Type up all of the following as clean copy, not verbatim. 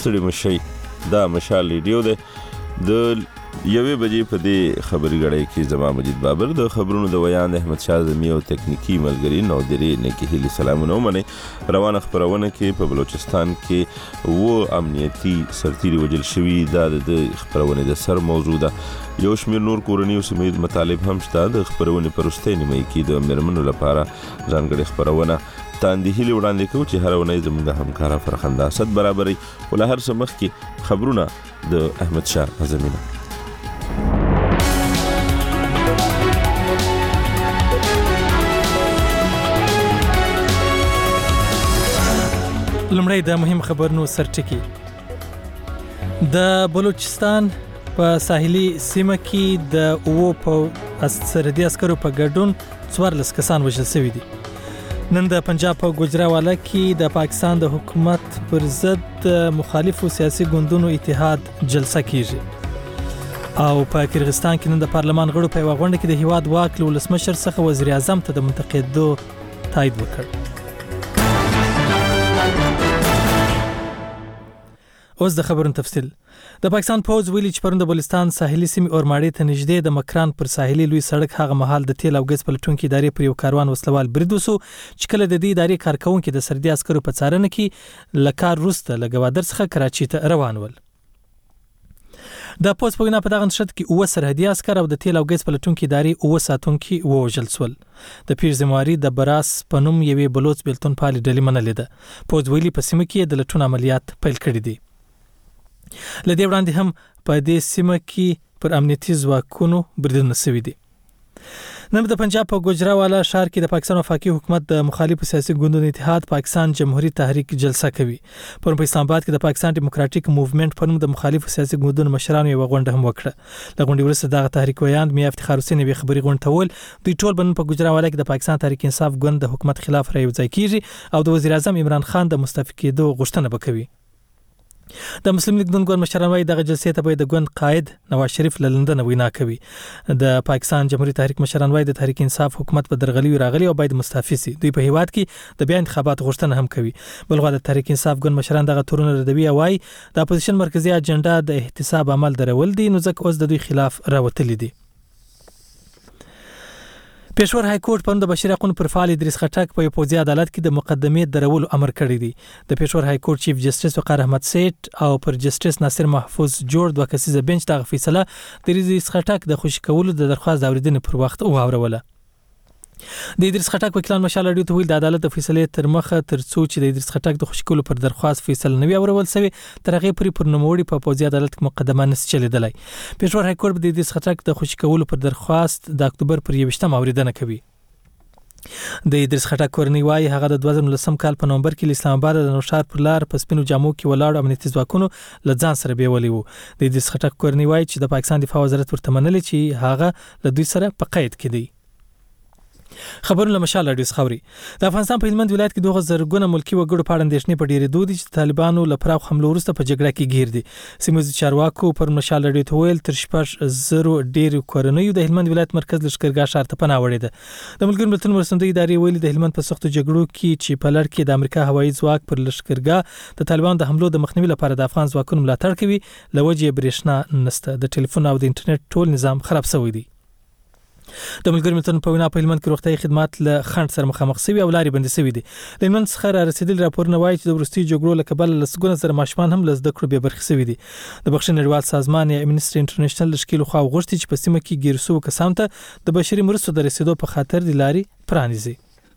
ستړي مشي. دا مشال ریډیو ده د 1 بجې په دې خبري غړې کې زما مجید بابر د خبرونو د ویان احمد شاه زمي او تکنیکی ملګری نو درې نه کې هلي سلامونه ومنه. روانه خبرونه کې په بلوچستان کې و امنیتي سرتیري وجل شوی دا د خبرونه د سر موضوع ده. یو شمیر نور کورنی او سیمه مطالب هم شته. د خبرونه پرسته نیمه کې د مرمنو لپاره ځانګړي خبرونه تاندې هلي وړاندې کوي چې هر ونه زموږ همکارا فرخنده اسد برابرۍ ول هر سمخ کې خبرونه د احمد شاه زمينه. لمړی د مهم خبرونو سرټکی. د بلوچستان په ساحلي سیمه کې د اوو په سرحدي عسکرو په ګډون 14 کسان وژل شوي دي. نن د پنجاب په ګوجراوالا کې د پاکستان د حکومت پر ضد مخالفو سیاسي ګوندونو اتحاد جلسه کیږي او په کرغستان کې نن د پارلمان غړو په غونډه کې د هیواد واک له ولسمشر څخه وزیر اعظم ته د منتقدو تایید وکړ. اوس د خبرونو تفصیل. د پاکستان پوز ویلي چې پرون د بلوچستان ساحلي سیمې اورماړي ته نږدې د مکران پر ساحلي لوی سړک هغه مهال د تیل او ګاز پلټونکو ادارې پر یو کاروان وسلوال برید وسو چې کله د دې ادارې کارکونکو د سرحدي عسکرو په څارنه کې لکار روسته لګوادر څخه کراچي ته روان ول. د پوز په وینا په دغه نشد کې اوه سرحدي عسكر او د تیل او ګاز پلټونکو ادارې اوه ساتونکو ووژل شول. د پیر زمواري د براس پنوم یوې بلوچ بلتون پالي ډلې منلې ده. پوز ویلي په سیمه کې د لټون عملیات پیل کړي دي. لدې وړاندې هم په دې سیمه کې پر امنیتي ځواکونو بریدونه شوي دي. نن د پنجاب په ګوجراوالا ښار کې د پاکستان وفاقي حکومت د مخالفو سیاسي ګوندونو اتحاد پاکستان جمهوریت تحریک جلسه کوي. په اسلام آباد کې د پاکستان ډیموکراټیک موومېنټ په نوم د مخالفو سیاسي ګوندونو مشرانو یو غونډه هم وکړه. د غونډې وروسته دغه تحریک ویاند میا افتخار حسین یې خبري غونډه ول. دوی ټول بنن په ګوجراوالا کې د پاکستان تحریک انصاف ګوند د حکومت خلاف رايوځای کیږي او د وزیر اعظم عمران خان د مستعفي کېدو غوښتنه وکوي. د مسلم لیگ ګوند مشران وايي دغه جلسې ته به د ګوند قائد نواز شریف له لندن وینا کوي. د پاکستان جمهوریت تحریک مشران وايي د تحریک انصاف حکومت په درغلي راغلي او باید مستعفي شي. دوی په هیواد کې د بیا انتخابات غوښتنه هم کوي. بلغه د تحریک انصاف ګوند مشران دغه تورونه ردوي او وايي د اپوزیشن مرکزی اجنډا د احتساب عمل درول دي نو ځکه اوس د دوی خلاف راوتلي دي. پېښور های کورټ په د بشیر حقوقو پر فعال ادریس خټک په یو پوځي عدالت کې د مقدمې درولو امر کړی دی. د پېښور های کورټ چیف جسټس وقار احمد سیټ او پر جسټس ناصر محفوظ جوړ دوه کسیزه بنچ دغه فیصله د ادریس خټک د خوشی کولو د درخواست اوریدنې پر وخت واوروله. د ادریس خټک وکیلان مشال اړیو ته ویل د عدالت د فیصلې تر مخه تر څو چې د ادریس خټک د خوشی کولو پر درخواست فیصله نوي اورول سوی تر هغه پورې پر نوموړي په پوځي عدالت کې مقدمه نس چلیدلای. پېښور های کورټ د ادریس خټک د خوشی کولو پر درخواست د اکتوبر پر 21 اوریدنه کوي. د ادریس خټک کورنۍ وايي هغه د 2019 کال په نومبر کې اسلام آباد د نوشار پر لار په سپینو جامو کې ولاړ امنیتي ځواکونو له ځان سره بیولې وو. د ادریس خټک کورنۍ وايي چې د پاکستان دفاع وزارت ورته منلې چې هغه له دوی سره په قید کې دی. خبرونه مشال اډیس خوري. د افغانستان په هلمند ولایت کې 2000 ملکی وګړو په اړه اندېښنې په ډېرې دودي چې طالبانو له پراخ حملو وروسته په جګړه کې گیر دي. سیمه چارواکو پر مشال اډیو ته ویل تر 0 ډېر کورنۍ د هلمند ولایت مرکز لشکرګاه ښار ته پناه وړې ده. د ملګرو ملتونو مرستندوی ادارې ویلي د هلمند په سختو جګړو کې چې په لړ کې د امریکا هوایي ځواک پر لشکرګاه د طالبانو د حملو د مخنیوي لپاره د افغان ځواکونو ملاتړ کوي. لوجه برېښنا نشته، د ټلیفون او د انټرنیټ ټول نظام خراب شوی دی. د ملګرو ملتونو په وینا په هلمند کې روغتیايي خدمات له خنډ سره مخامخ شوي او لارې بندې شوي دي. د هلمند څخه را رسیدلي راپورونه وایي چې د وروستي جګړو له کبله لسګونه زره ماشومان هم له زده کړو بې برخې شوي دي. د بخښنې نړیوال سازمان یا امنیسټي انټرنیشنل له شکیلو خوا غوښتي چې په سیمه کې ګیر شوو کسانو ته د بشري مرستو د رسیدو په خاطر د لارې پرانیزي.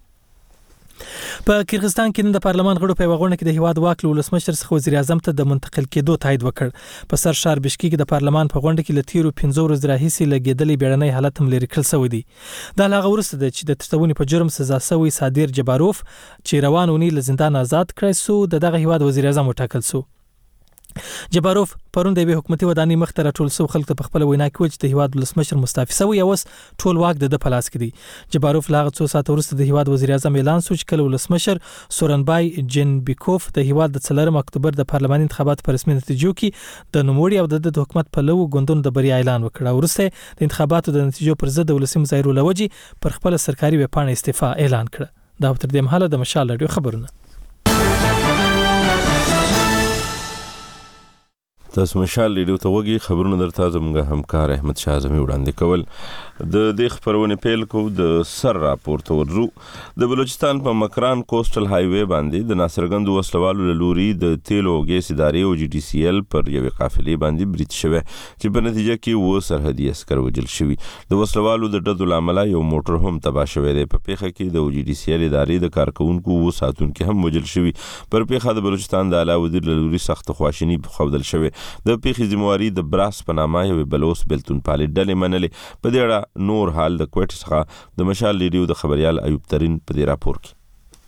په کرغستان کې د پارلمان غړو په غونډه کې د هیواد واک له ولسمشر څخه وزیر اعظم ته د منتقل کېدو تایید وکړ. په سر ښار بشکیک کې د پارلمان په غونډه کې له تیرو 15 ورځې راهیسې لګیدلې بیړنۍ حالت هم لري کړل شوی دی. دا هغه وروسته ده چې د تښتونې په جرم سزا شوی صادر جباروف چې روان ونی له زندان آزاد کړی سو دغه هیواد وزیر اعظم وټاکل سو. جباروف پرون د حکومتي ودانۍ مخ ته راټول شو خلک ته په خپل وینا کې چې د هیواد ولسمشر مستعفي شوی او ټول واک د پلاس کې دی. جباروف لاغه څو ساعت وروسته د هیواد وزیر اعظم اعلان شو چې کله ولسمشر سورنبای جنبیکوف د هیواد د 4 اکتوبر د پارلماني انتخاباتو په رسمي نتیجو کې د نوموړي او د حکومت په لو غوندونو د بریا اعلان وکړ. ورسته د انتخاباتو د نتیجو پر ضد د ولسي مظاهرو لوجي پر خپل سرکاري ویبپاڼه استعفا اعلان کړ. دا تر دې مهاله د مشال اډیو خبرونه. تاسو مشال ریډیو ته وګورئ خبرونه درته زموږ همکار احمد شاه اعظمي وړاندې کول د دې خبرونه پیل کو د سر راپورته ورو د بلوچستان په مکران کوسټل های وی باندې د ناصرګند وسلوالو لوري د تیل او ګیس ادارې او جی ډي سی ال پر یوې قافلې باندې بریټ شوه چې په نتیجه کې و سرحدي عسكر وجل شوی د وسلوالو د ډډو لامل یو موټر هم تباه شوی دی په پیښه کې د جی ډي سی ال ادارې د کارکونکو و ساتونکو هم وجل شوی پر پیښه د بلوچستان د اعلی وزیر لوري سخت خواشینی خودل شوی د پیښې ذمہواری د براس په نامه یو بلوس بلتون پالي ډلې منلې په دې اړه نور حال د کوټ څخه د مشال ریډیو د خبريال ایوب ترين په دې راپور کې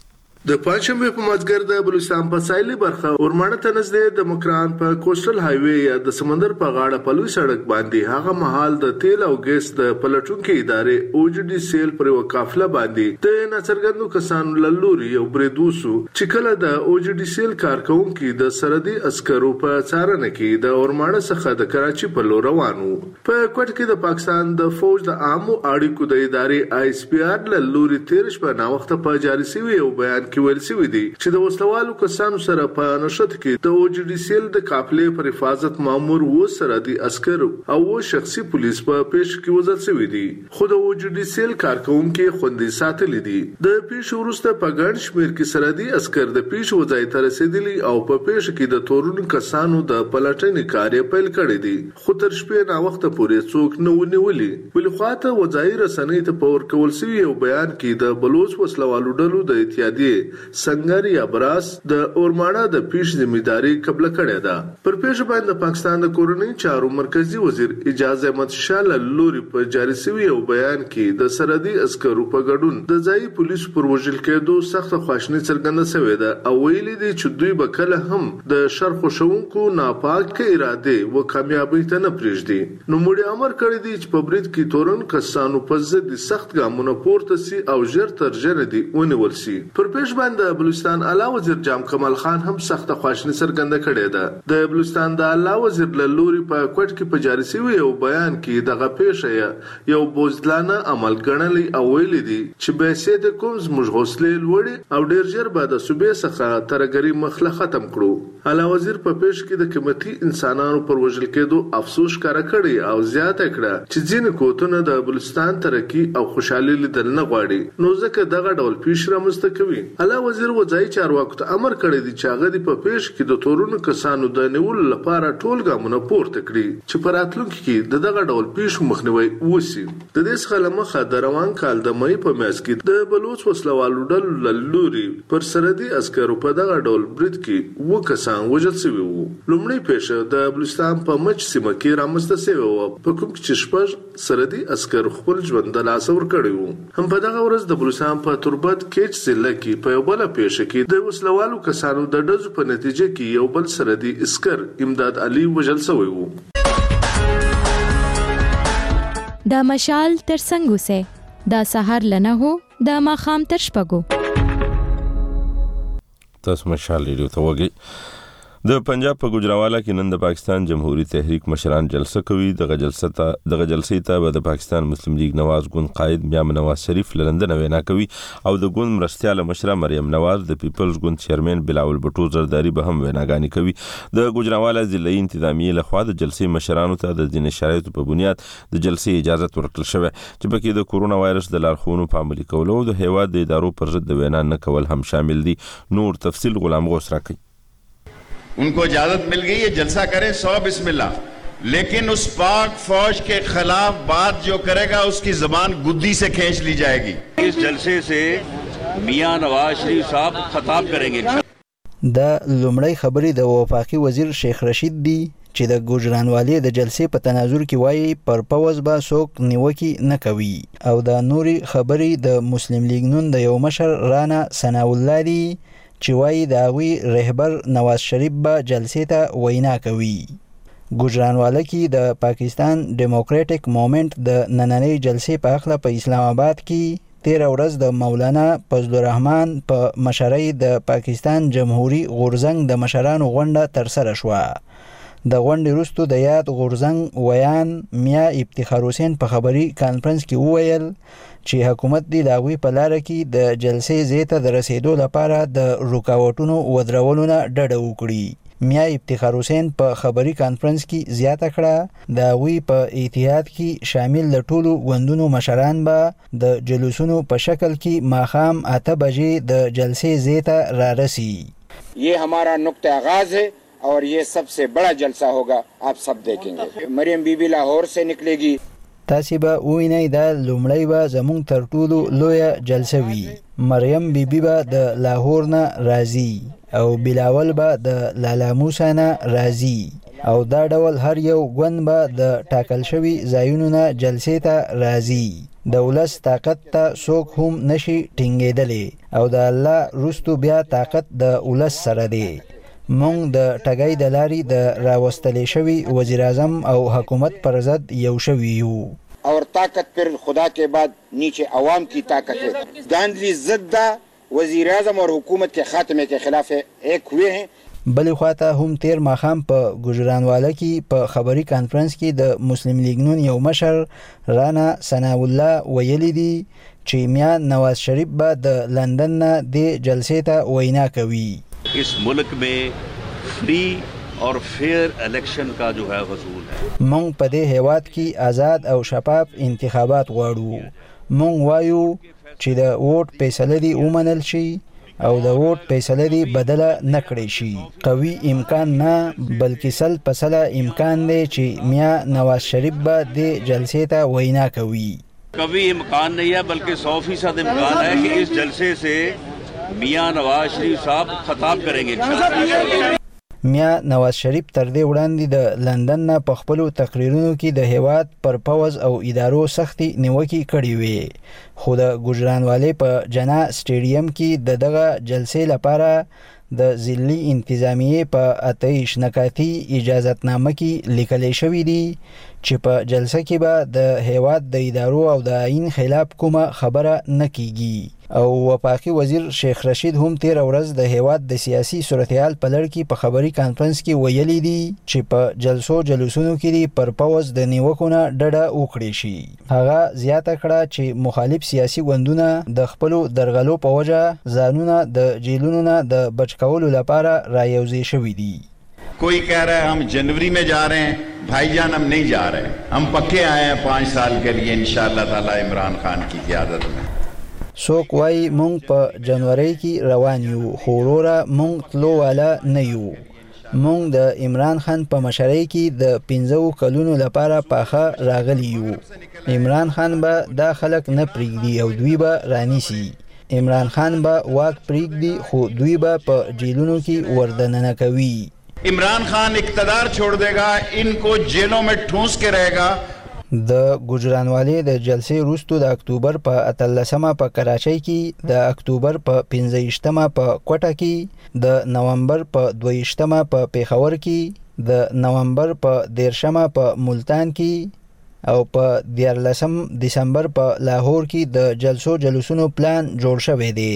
د پنځمه په مازګر د بلوچستان په سایلي برخه ورمانه ته نږدې د مکران په کوسټل های وی یا د سمندر په غاړه په لوی سړک باندې هغه مهال د تیل او ګیس د پلټونکو ادارې او جی ډي سی ال پر وقافله باندې د ناڅرګندو کسانو لوري یو بریدوسو چې کله د او جی ډي سی ال کارکونکو د سرحدي عسکرو په څارنه کې د ورمانه څخه د کراچي په لور روانو په کوټ کې د پاکستان د فوج د عامو اړیکو د ادارې آی اس پی آر لوري تیرش په نا وخت په جاري سوي او بیان کې ویل شوی دی چې د وسلوالو کسانو سره په نشط کې د او جی ډي سی ال د قافلې پر حفاظت مامور و سرحدي عسكر او شخصي پولیس په پیش کې وزل شوی دی خو د او جی ډي سی ال کارکونکو خوندي ساتل دي د پیش ورسته په ګڼ شمیر کې سرحدي عسكر د پیش وځای ته رسیدلی او په پیش کې د تورونو کسانو د پلټنې کار پیل کړی دی خو تر شپې نا وخت پورې څوک نه ونیولي بل خواته وځای رسنۍ ته پور کول شوی او بیان کې د بلوچ وسلوالو ډلو د اتحادیه سنگر یا براس د اورمانه د پیش ذمہداري قبل کړی ده پر پیش باندې پاکستان د کورنۍ چارو مرکزی وزیر اجاز احمد شاه لوري په جاري سوي او بیان کې د سرحدي عسکرو په ګډون د ځای پولیسو پر وژل کېدو سخت خواشنی څرګنده شوې ده او ویلي دي چې دوی به کله هم د شر خوشونکو ناپاک اراده و کامیابی ته نه پریږدي نو موږ امر کړی دی چې په برید کې تورن کسانو په ضد سخت ګامونه پورته سي او ژر تر ژره دي ونیول سي پر پیش باندې بلوچستان اعلی وزیر جام کمال خان هم سخت خواشنی څرګنده کړې ده د بلوچستان د اعلی وزیر لوري په کوټ کې په جاري سوي او بیان کې دغه پیښه یو بوزدلانه عمل ګڼلی او ویل دي چې به سي د کوم زموږ حوصله لوړي او ډیر ژر به د صوبې څخه ترګری مخله ختم کړو اعلی وزیر په پیښ کې د قیمتي انسانانو پر وژل کېدو افسوس کړ کړی او زیاته کړه چې ځینې کوتونه د بلوچستان ترقی او خوشحالي لیدل نه غواړي نو ځکه دغه ډول پیښ رامنځته کوي اعلی وزیر وځای چارواکو ته امر کړی دی چې هغه په پیښ کې د تورونو کسانو د نیولو لپاره ټول ګامونه پورته کړي چې په راتلونکي کې دغه ډول پیښ مخنیوي وشي د دې څخه لمخه د روان کال د مې په میاشت کې د بلوچ وسلوالو ډلو لوري پر سرحدي عسکرو په دغه ډول برید کې و کسان وژل شوي وو لومړی پیښه د بلوچستان په مچ سیمه کې رامنځته شوې وه په کوم کې چې شپږ سرحدي عسکر خپل ژوند د لاسه ورکړی وو هم په دغه ورځ د بلوچستان په تربت کېچ ضلع کې په یو بل پیښه کې د وسلوالو کسانو د ډزو په نتیجه کې یو بل سرحدي عسكر امداد علي وژل شوی وو دا مشال تر څنګه سه دا سحر لنه هو دا ماخام تر شپګو تاسو مشال ریډیو ته وګورئ د پنجاب په ګجراوالا کې نن د پاکستان جمهوریت تحریک مشران جلسه کوي دغه جلسې ته به د پاکستان مسلم لیگ نواز ګوند قائد میام نواز شریف لندن وینا کوي او د ګوند مرستیاله مشره مریم نواز د پیپلز ګوند چیرمن بلاول بټو زرداری به هم ویناګانی کوي د ګجراوالا ضلعي انتظامیه لخوا د جلسې مشرانو ته د ځینې شرایطو په بنیاد د جلسې اجازه ورکړل شوه چې پکې د کورونا وایرس د لارښوونو په عملي کولو او د هیواد د ادارو پر ضد د وینا نه کول هم شامل دي نور تفصیل غلام غوث راکړي उनको इजाजत मिल गई है जलसा करें 100 बिस्मिल्लाह लेकिन उस पाक फौज के खिलाफ बात जो करेगा उसकी जबान गुद्दी से खींच ली जाएगी इस जलसे से मियां नवाज शरीफ साहब खिताब करेंगे دا لومړی خبرې د وفاقي وزیر شیخ رشید دی چې د ګوجرانوالۍ د جلسې په تناظر کې وایي پر پوز به څوک نیوکې نه کوي او دا نوري خبرې د مسلم لیگ نون د یو مشر رانا ثناء الله دی چې وایي د هغوی رهبر نواز شریف به جلسې ته وینا کوي ګوجرانواله کې د پاکستان ډیموکراټک موومنت د نننۍ جلسې په اړه په اسلام آباد کې 13 ورځ د مولانا فضل الرحمن په مشرۍ د پاکستان جمهوریت غورځنګ د مشرانو غونډه ترسره شوه د غونډې وروسته د یاد غورځنګ ویان میا افتخار حسین په خبري کانفرنس کې وویل چې حکومت د هغوی په لاره کې د جلسې ځای ته د رسیدو لپاره د رکاوټونو ودرولو نه ډډه وکړي میا افتخار حسین په خبري کانفرنس کې زیاته کړه د هغوی په اتحاد کې شامل د ټولو ګوندونو مشران به د جلوسونو په شکل کې ماښام 8 بجې د جلسې ځای ته رارسي. ये हमारा नुक्ता आगाज है और ये सबसे बड़ा जलसा होगा, आप सब देखेंगे. मरियम बीबी लाहौर से निकलेगी. تاسې به ووینئ دا لومړی به زموږ تر ټولو لویه جلسه وي. مریم بیبي به د لاهور نه راځي او بلاول به د لالاموسا نه راځي او دا ډول هر یو ګوند به د ټاکل شوي ځایونو نه جلسې ته راځي. د ولس طاقت ته څوک هم نشي ټینګېدلی او د الله وروستو بیا طاقت د ولس سره دی. مونږ د ټګۍ د لارې د راوستلې شوي وزیر اعظم او حکومت پر ضد یو شوي یو. और ताकत फिर खुदा के बाद नीचे अवाम की ताकत है. गांधी ज़िद्दा वज़ीर आज़म और हुकूमत के खात्मे के खिलाफ एक हुए हैं. بلې خواته هم تیر ماښام په ګوجرانواله کې په خبري کانفرنس کې د مسلم لیگ نون یو مشر رانا ثناء الله ویلي دي چې میا نواز شریف به د لندن نه د جلسې ته وینا کوي. इस मुल्क में फ्री और फेयर इलेक्शन का जो है वसूल है. مونږ په دې هیواد کې آزاد او شفاف انتخابات غواړو. مونږ وایو چې د ووټ فیصله دې ومنل شي او د ووټ فیصله دې بدله نه کړی شي. قوي امکان نه بلکې 100% امکان دی چې میا نواز شریف به د جلسې ته وینا کوي. कभी इम्कान नहीं है बल्कि 100% इम्कान है कि इस जलसे से मियां नवाज शरीफ साहब खिताब करेंगे. میا نواز شریف تر دې وړاندې د لندن نه په خپلو تقریرونو کې د هیواد پر پوځ او ادارو سختي نیوکې کړې وې، خو د ګوجرانوالې په جنا سټیډیم کې د دغه جلسې لپاره د ضلعي انتظامیې په 28 نکاتي اجازتنامه کې لیکل شوی دی چې په جلسه کې به د هیواد د ادارو او د آئین خلاف کومه خبره نه کیږي. او وفاقي وزیر شیخ رشید هم تیر ورځ د هیواد د سیاسي صورتحال په لړ کې په خبري کانفرنس کې ویلي دي چې په جلسونو کې پر پوز د نیوکو نه ډډه وکړي شي. هغه زیاته کړه چې مخالف سیاسي ګوندونه د خپلو درغلو په وجه ځانونه د جیلونو نه د بچ کولو لپاره رايوځي شوي دي. कोई कह रहा है हम जनवरी में जा रहे हैं, भाईजान हम नहीं जा रहे, हम पक्के आए हैं 5 साल के लिए इंशाअल्लाह ताला इमरान खान की क़यादत में. څوک وایي مونږ په جنوري کې روان یو، خو وروره مونږ تلو والا نه یو. مونږ د عمران خان په مشرۍ کې د 15 کلونو لپاره پاخه راغلی یو. عمران خان به دا خلک نه پرېږدي او دوی به رانیسي. عمران خان به واک پرېږدي خو دوی به په جیلونو کې وردننه کوي. इमरान खान इक़्तिदार छोड़ देगा, इनको जेलों में ठूंस के रहेगा. د ګوجرانوالې د جلسې وروسته د اکتوبر په 18 په کراچۍ کې، د اکتوبر په 15 په کوټه کې، د نومبر په 22 په پیښور کې، د نومبر په 13 په ملتان کې او په 14 دسمبر په لاهور کې د جلسونو پلان جوړ شوی دی.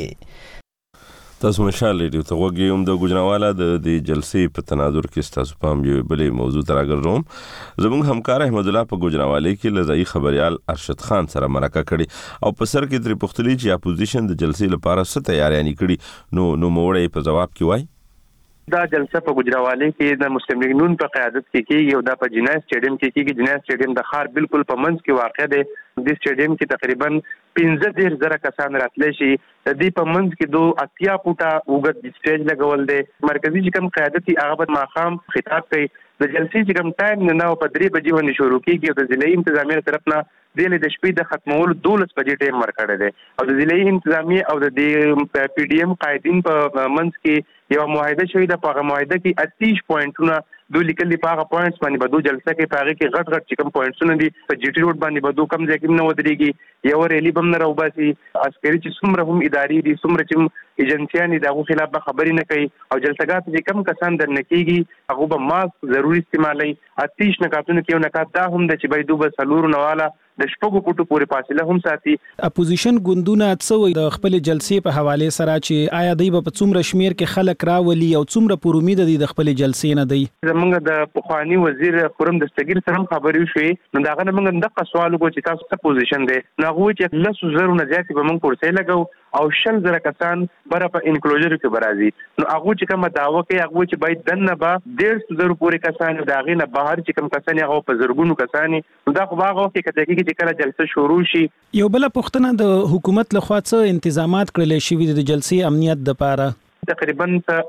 تاسو مشال ریډیو ته وګورئ. د ګوجرانواله د جلسې په تناظر کې تاسو پام یو بلې موضوع ته راګرځوم. زموږ همکار احمد الله په ګوجرانواله کې لزای خبريال ارشد خان سره مرکه کړي او په سر کې تر پختلی چې اپوزیشن د جلسې لپاره څه تیاریاں کړي نو موړې په جواب کې وای دا جلسه په ګوجرانواله کې د مسلم لیگ نون په قیادت کې کیږي او دا په جنا سټیډیم کې کیږي. جنا سټیډیم د ښار بالکل په منځ کې واقع دی. د سټیډیم کې تقریبا 15,000 کسان راتلی شي. د دې په منځ کې 2 فوټه اوږد سټیج لګول دی. مرکزی چې کوم قیادت هغه په ماښام خطاب کوي. د جلسې چې کوم ټایم نه په 3 بجې باندې شروع کیږي او د ضلعي انتظامیه طرف نه د شپې د ختمولو 12 بجې ټایم ورکړی دی او د ضلعي انتظامیه او د پی ډی ایم قائدین په منځ کې یو معاهده شوې ده. په هغه معاهده کې 30 پوینټونه دوی لیکلي. په هغه پوینټس باندې به جلسه کې په هغه کې غټ چې کوم پوینټسونه دي په جی ټي روډ باندې به کم ځای کې نه ودرېږي. یو ریلی بم نه راوباسي. عسکري چې څومره هم اداري دي څومره چې ایجنسیان دي دغه خلاف به خبرې نه کوي او جلسګات چې کم کسان درنه کیږي هغه به ماسک ضروري استعمالي. 30 نکاتونه کې یو نکات دا هم د چې باید دوه سلور نواله د شپږو پټو پورې فاصله هم ساتي. اپوزیشن ګوندونه څوي د خپل جلسې په حواله سره چې آیا دوی په څومره شمیر کې خلک راولي او څومره پر امید دي د خپل جلسې نه دی. زمونږ د پخوانی وزیر خرم دستگیر سره خبرې شوې نو داغه موږ د سوال وکړو چې تاسو څه پوزیشن دی. نو هغه چې 10,000 نه زیات به موږ کورسې لګو او 100,000 کسان بره په انکلوجر کې برازي. نو هغه چې کوم داوا کوي هغه چې باید دنه به 150,000 پورې کسان دا غینه بهر چې کوم کسان هغه په زرګونو کسان دا خو هغه کې کته کې چې کله جلسه شروع شي. یو بل پوښتنه د حکومت لخوا څه انتظامات کړل شوی د جلسې امنیت لپاره؟ تقریبا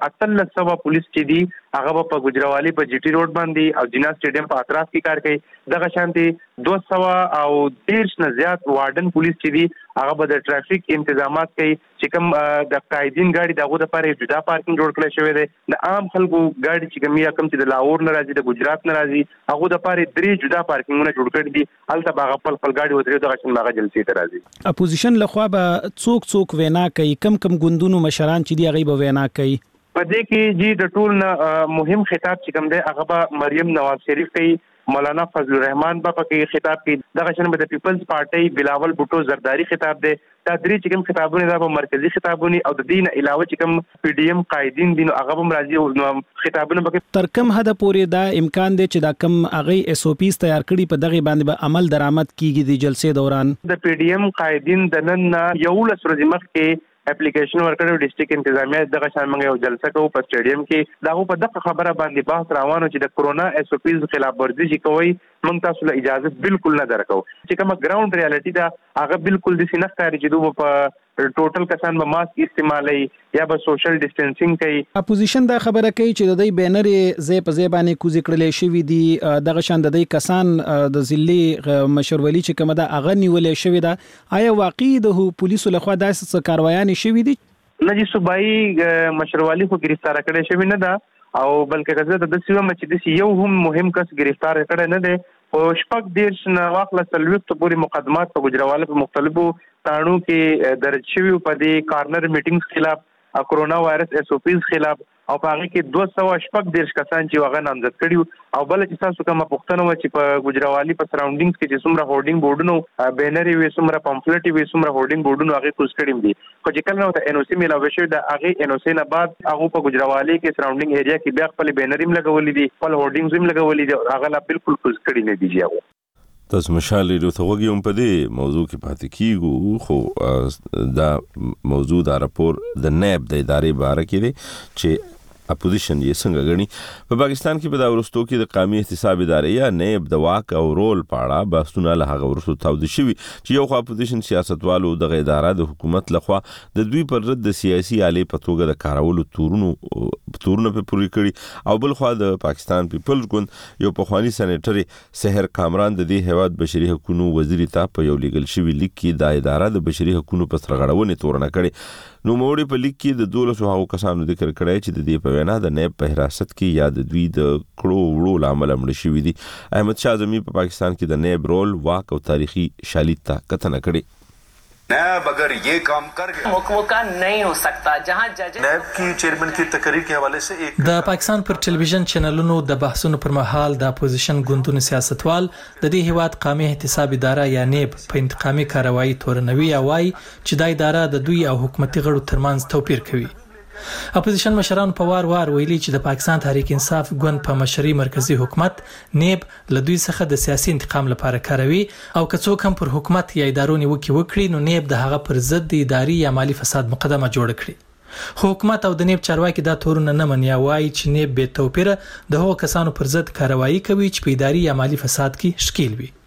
1800 پولیس چې دي هغه په ګجراوالي په جی ټي روډ باندې او جنا سټیډیم په اطراف کې کار کوي. دغه شانتي 200 او 1.5 نه زیات وارډن پولیس چې دي هغه به د ټرافیک تنظیمات کوي. چې کوم د قائدین ګاډي دغه لپاره جدا پارکینګ جوړ کړی شوی دی. د عام خلکو ګاډي چې کوم یا کم چې د لاهور نه راځي د ګجرات نه راځي هغه لپاره 3 جدا پارکینګونه جوړ کړي دي. البته باغ خپل ګاډي ودرې دغه شان باغ جلسې ته راځي. اپوزیشن لخوا به څوک وینا کوي؟ کم ګوندونو مشران چې دی هغه به وینا کوي. په دې کې جی د ټول مهم خطاب چې کوم دی هغه به مریم نواز شریف کوي، مولانا فضل الرحمن به پکې خطاب کوي، دغه شان به د پیپلز پارټي بلاول بوټو زرداری خطاب دی. دا درې چې کوم خطابونه دا به مرکزی خطابونه او د دین علاوه چې کوم پی ډی ایم قائدین دي هغه هم راځي او خطابونه به تر کوم حد پورې دا امکان دی چې دا کوم هغه اس او پیز تیار کړي په دغه باندې به عمل درآمد کیږي د جلسې دوران؟ د پی ډی ایم قائدین د نن یو لس ورځې مخکې اپلیکیشن ورکړو ډیسټریکټ انتظامیه دغه شان موږ یو جلسه کوو په سټیډیم کې. دا په دغه خبره باندې بحث روانو چې د کورونا اس او پیز خلاف ورزي چې کوي موږ تاسو له اجازه بالکل نه درکو. چې کومه ګراوند ریالټي دا هغه بالکل د سینه ښکاري چې دوی په ټوټل کسان به ماسک استعمالي یا به سوشل ډیسټنسینګ کوي. اپوزیشن دا خبره کوي چې د دې بینر زې په زې باندې کوزي کړلې شوی دي دغه شان د دې کسان د ضلعي مشرولي چې کومه دا اغه نیولې شوی دا آیا واقعي د پولیسو لخوا داسې کاروایان شوی دي؟ نه جی صوبایي مشرولي خو گرفتار کړي شوی نه ده او بلکې کزه د سیمه چې د یو هم مهم کس گرفتار کړي نه ده. او شپږ دیرش نه واخله سلويت پورې مقدمات په ګجراواله په مختلفو تانو کې درج شوی په دې کارنر میټینګز خلاف، کورونا وایرس اس او پیز خلاف او په هغه کې 214 کسان چې هغه نامزد کړي او بل چې تاسو کومه پوښتنه و چې په ګجراوالي په سراوندینګز کې چې څومره هورډینګ بورډونو بینر وي څومره پامفلټ وي څومره هورډینګ بورډونو هغه کوز کړي دي. خو چې کله نو ته ان او سی ملاوي شوی د هغه ان او سی نه بعد هغه په ګجراوالي کې سراوندینګ ایریا کې بیا خپل بینریم لګولې دي، خپل هورډینګز هم لګولې دي، هغه لا بالکل کوز کړي نه دي. هغه تاسو مشال لري ته وګورئ په دې موضوع کې پاتې کیږو. خو دا موضوع دا راپور د نیب د ادارې باره کې دی چې اپوزیشن یې څنګه غني. په پاکستان کې په دا ورستو کې د قومي احتساب ادارې یا نیب د واک او رول په اړه بحثونه له هغه ورستو تاوده شوي چې یو خو اپوزیشن سیاستوالو دغه اداره د حکومت لخوا د دوی پر رد د سیاسي آلې په توګه د کارولو تورونه په پوری کړي او بل خو د پاکستان پیپلز ګوند یو پخوانی سېنیټر سحر کامران د دې هیواد بشري حقوقو وزیر ته په یو لیګل شوی لیک کې د اداره د بشري حقوقو په سرغړونې تورنه کړي. نو موړي په لیک کې د 12 هغو کسانو ذکر کړی چې د دې په وینا د نیب په حراست کې یا د دوی د کړو وړو لامل مړ شوی دي. احمد شاه زمي په پاکستان کې د نیب رول واک او تاریخي شالید ته کتنه کړي. نیب اگر یہ کام کر گیا مکمکہ نہیں ہو سکتا جہاں جج نیب کی چیئرمین کی تقریر کے حوالے سے ایک د پاکستان پر ټلویزیون چینلونو د بحثونو پر مهال د اپوزیشن ګوندونو سیاستوال د دې هیواد قومي احتساب اداره یا نیب په انتقامي کاروایی تورنوي او وايي چې دا اداره د دوی او حکومتي غړو ترمنځ توپیر کوي. اپوزیشن مشران په وار ویلي چې د پاکستان تحریک انصاف ګوند په مشري مرکزی حکومت نیب له دوی څخه د سیاسي انتقام لپاره کاروي او که څوک هم پر حکومت یا ادارو نیوکه وکړي نو نیب د هغه پر ضد د اداري یا مالی فساد مقدمه جوړ کړي. حکومت او د نیب چارواکي دا تورونه نه مني او وايي چې نیب به توپیر د هغو کسانو پر ضد کاروایی کوي چې په اداري یا مالی فساد کې شکیل وي.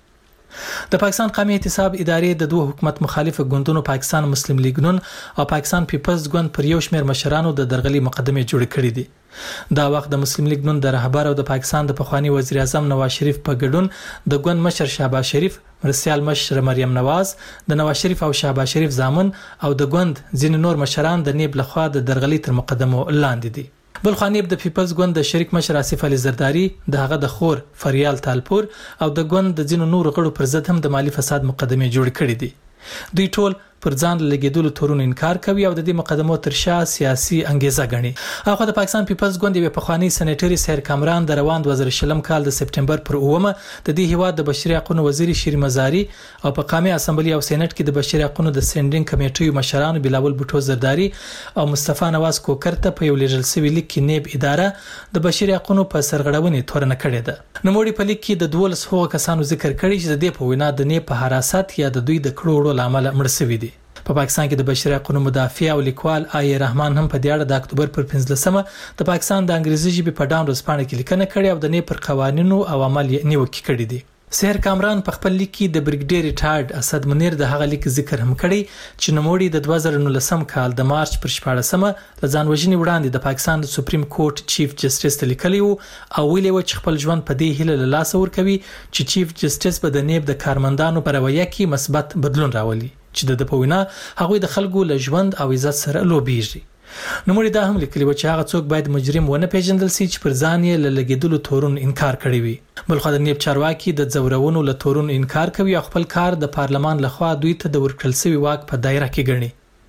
د پاکستان قومي احتساب ادارې د دوه حکومت مخالف ګوندونو پاکستان مسلم لیگ نون او پاکستان پیپلز ګوند پر یو شمېر مشرانو د درغلي مقدمه جوړ کړې دي. دا وخت د مسلم لیگ نون د رهبر او د پاکستان د پخوانی وزیر اعظم نواز شریف په ګډون د ګوند مشر شهباز شریف، مرسیال مشر مریم نواز، د نواز شریف او شهباز شریف زامن او د ګوند ځینې نور مشران د نیب لخوا د درغلي تر مقدمو لاندې دي. بل خو نیب د پیپلز ګوند د شریک مشر آصف علي زرداری، د هغه د خور فریال تالپور او د ګوند د ځینو نور غړو پر ضد هم د مالی فساد مقدمه جوړ کړې دي. دوی ټول پر ځان لګیدلو تورونو انکار کوي او د دې مقدمو تر شا سیاسي انګیزه ګڼي. هغه د پاکستان پیپلز ګوند یو پخوانی سېنیټر سحر کامران د روان 2020 کال د سپټمبر پر 9 د دې هیواد د بشري حقوقو وزیر شیر مزاری او په قومي اسمبلی او سېنات کې د بشري حقوقو د سټینډینګ کمیټې مشرانو بلاول بوټو زرداری او مصطفی نواز کوکر ته په یو لیږل سوي لیک کې نیب اداره د بشري حقوقو په سرغړونې تورنه کړې ده. نو موږ په لیک کې د 12 هغو کسانو ذکر کړی چې د دې په وینا د نیب په حراست یا د دوی د کړو وړو لامل مړ شوي دي. په پاکستان کې د بشري حقوقو مدافع او لیکوال آی رحمان هم په دې اړه د اکتوبر پر 15مه د پاکستان د انګریزي ژبې په ډاون ورځپاڼه کې لیکنه کړې او د نه پر قوانینو او عمل نیوکه کړې دي. سحر کامران په خپل لیک کې د بریګیډیر ریټایرډ اسد منیر د هغه لیک ذکر هم کړی چې نوموړي د 2019 کال د مارچ پر 14مه له ځانوژنې وړاندې د پاکستان د سپریم کورټ چیف جسټس ته لیکلی وو او ویلي و چې خپل ژوند په دې هیله له لاسه ورکوي چې چیف جسټس به د نیب د کارمندانو په رویه کې مثبت بدلون راولي چې د په وینا هغوی د خلکو له ژوند او عزت سره لوبېږي. نوموړي دا هم لیکلي و چې هغه څوک باید مجرم ونه پیژندل شي چې پر ځان یې له لګیدلو تورون انکار کړی وي. بلخو د نیب چارواکي د ځورونو له تورون انکار کوي او خپل کار د پارلمان لخوا دوی ته د ورکړل شوی واک په دایره کې ګڼي.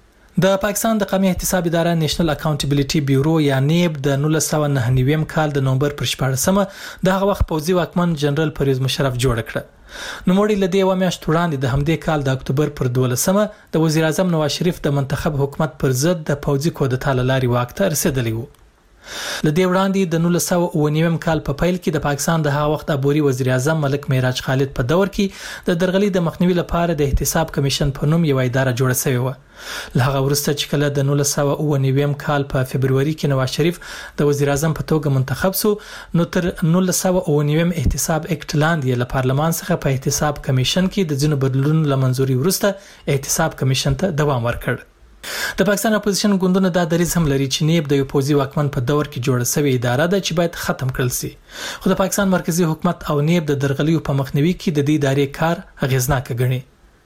د پاکستان د قومي احتساب اداره نېشنل اکاونټیبিলিټي بیورو یا نیب د 1999 کال د نومبر پر 14مه د هغه وخت پوځي واکمن جنرال پرویز مشرف جوړ کړ. نوموړي له دې و میاشت وړاندې د همدې کال د اکتوبر پر 12مه د وزیر اعظم نواز شریف د منتخب حکومت پر ضد د پوځي کودتا لاري واک ته رسیدلی وو. له دې وړاندې د 1999 کال په پیل کې د پاکستان د هغه وخت عبوري وزیر اعظم ملک معراج خالد په دور کې د درغلي د مخنیوي لپاره د احتساب کمیشن په نوم یو اداره جوړه شوې و. له هغه وروسته چې کله د 1999 کال په فبرवरी کې نواز شریف د وزیر اعظم په توګه منتخب شو نو تر 1999 احتساب اکټ لاندې له پارلمان څخه په احتساب کمیشن کې د ځینو بدلونونو لمنځوري وروسته احتساب کمیشن ته دوام ورکړ. د پاکستان اپوزیشن ګوندونه دا دریځ هم لري چې نیب د یو پوځي واکمن په دور کې جوړه شوې اداره ده چې باید ختم کړل شي. خو د پاکستان مرکزی حکومت او نیب د درغلیو په مخنیوي کې د دې ادارې کار اغیزناک ګڼي.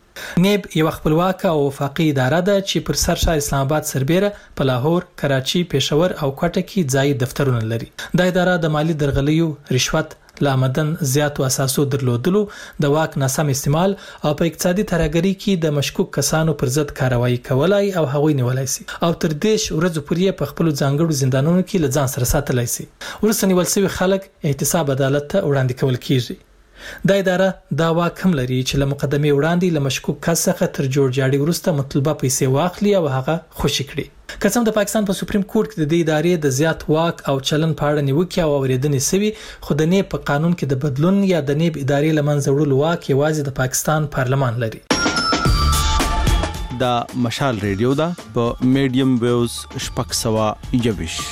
نیب یو خپلواکه او وفاقي اداره ده چې پر سرشار اسلام آباد سربېره په لاهور، کراچي، پېښور او کوټه کې ځای دفترونه لري. دا اداره د مالی درغلیو، رشوت، لامدن زیاتو اساسو درلودلو، د واک ناسم استعمال او په اقتصادي ترهګرۍ کې د مشکوک کسانو پر ضد کاروایی کولای او هغوی نیولای شي او تر 10 ورځې پورې په خپل ځانګړو زندانونو کې له ځان سره ساتلای شي. ورسته نیول شوی خلک احتساب عدالت ته وړاندې کول کیږي. دا اداره دا واک هم لري چې له مقدمه وړاندې له مشکوک کس څخه تر جوړجاړي وروسته مطلوبه پیسې واخلي او هغه خوشی کړي. قسم د پاکستان په سپریم کورټ کې د دې ادارې د زیات واک او چلن په اړه نیوکه او اوریدنې سوي، خو د نیب په قانون کې د بدلون یا د نیب ادارې لمنځه وړلو واک یوازې د پاکستان پارلمان لري. دا مشال ریډیو دا په میډیم ویوز شپږ سوه یویش.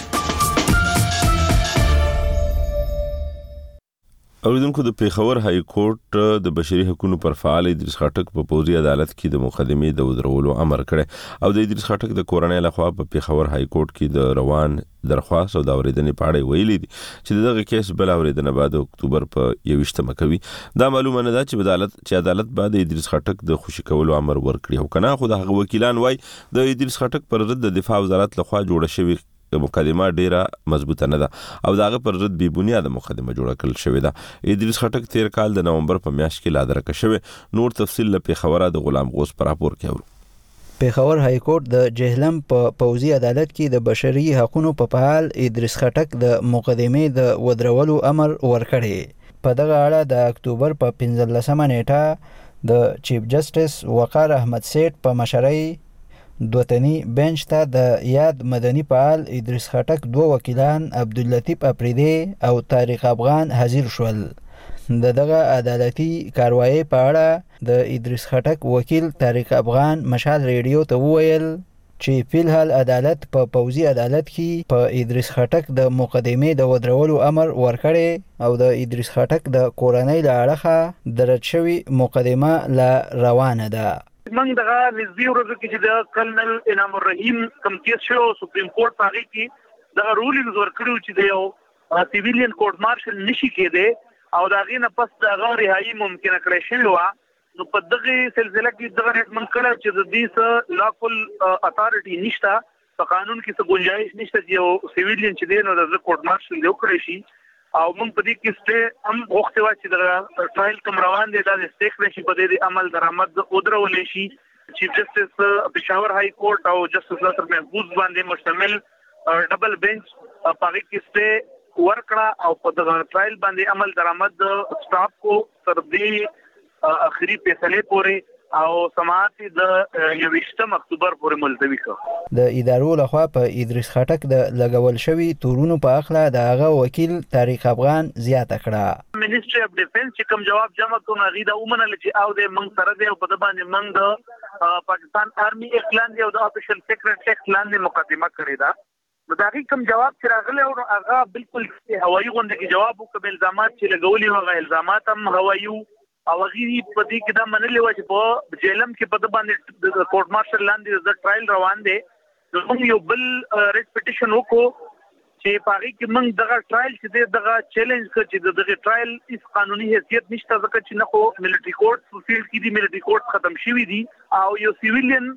اوریدونکو د پیښور های کورټ د بشري حقوقو پر فعال ادریس خټک په پوزي عدالت کې د مقدمې د ودرولو امر کړی او د ادریس خټک د کورنۍ لخوا په پیښور های کورټ کې د روان درخواست او د اوریدنې په اړه ویلي دي چې دغه کیس بل اوریدنه بعد اکتوبر په 21مه کوي. دا معلومه نه ده چې عدالت بعد ادریس خټک د خوشی کولو امر ورکړي او کنه خو د هغه وکیلان وای د ادریس خټک پر ضد د دفاع وزارت لخوا جوړه شوی مقدمه ډیره مضبوطه نه ده او داغه پر ضد بی بنیاد مقدمه جوړه کړل شوې ده. ادریس خټک 13 کال د نومبر په میاشت کې لادرکه شوی. نور تفصیل له پیښور د غلام غوث پر راپور کې اورو. پیښور های کورټ د جهلم په پوزي عدالت کې د بشري حقوقو په فعال ادریس خټک د مقدمې د ودرولو امر ورکړی. په دغه اړه د اکتوبر په 15مه نیټه د چیف جسټس وقار احمد سیټ په مشرۍ دوتنی بنچ ته د یاد مدني فعال ادریس خټک دوه وکیلان عبداللطیف اپریدی او طارق افغان حاضر شول. دغه عدالتي کاروایی په اړه د ادریس خټک وکیل طارق افغان مشال ریډیو ته وویل چې فلحال عدالت په پوزي عدالت کې په ادریس خټک د مقدمې د ودرولو امر ورکړی او د ادریس خټک د کورنۍ له اړخه درج شوی مقدمه لا روانه ده. من دغه نسبی ورځو کې چې د کرنل انعام الرحیم کم کیس شو سپریم کورټ پاغي کې دغه رولینګز ورکړو چې د یو سیویلین کورټ مارشل نشي کېده او دغه نه پس دغه رهایی ممکن کړی شوی و. نو په دغه سلسله کې دغه ریکمند کړو چې د دې سره لاکل اتھارټي نشته، په قانون کې څه گنجائش نشته چې یو سیویلین چې دی نو د کورټ مارشل دی وکړي شي او موږ په دې کې ست هم وخت وا چې د ټرایل کوم روان دي د سټیک نشي په دې عمل درآمد ودرول شي. چیف جسټس پېښور های کورټ او جسټس ناصر محفوظ باندې مشتمل ډبل بنچ په کې ست ورکړه او په دغه ټرایل باندې عمل درآمد سټاف کو تر دې اخري فیصله پورې او سماعت د 28 اکتوبر پورې ملتوي کړ. د ادارو لخوا په ادریس خټک د لګول شوی تورونو په اخلا د هغه وکیل طارق افغان زیاته کړه. منیسټری اف ډیفنس چې کوم جواب جمع کړو هغه دا ومنل چې او د منګ سره دی او په باندې منګ د پاکستان آرمي اعلان دی او د افیشل سیکریټری اعلان دی مقدمه کړی دا. نو دا کوم جواب چې راغلی او هغه بالکل هوایي غونډه کې جواب وکړ. الزامات چې لګولي هغه الزامات هم هوایي او غیري په دې کې دا منلې و چې په جیلم کې په باندې د کورټ مارشل لاندې د ټرایل روان دی. موږ یو بل ریټ پټیشن وکړو چې پاره کې موږ دغه ټرایل چې دغه چیلنج کړ چې دغه ټرایل هیڅ قانوني حیثیت نشته ځکه چې نه خو ملټری کورټ فیلډ کې دي ملټری کورټ ختم شوی دي او یو سیویلین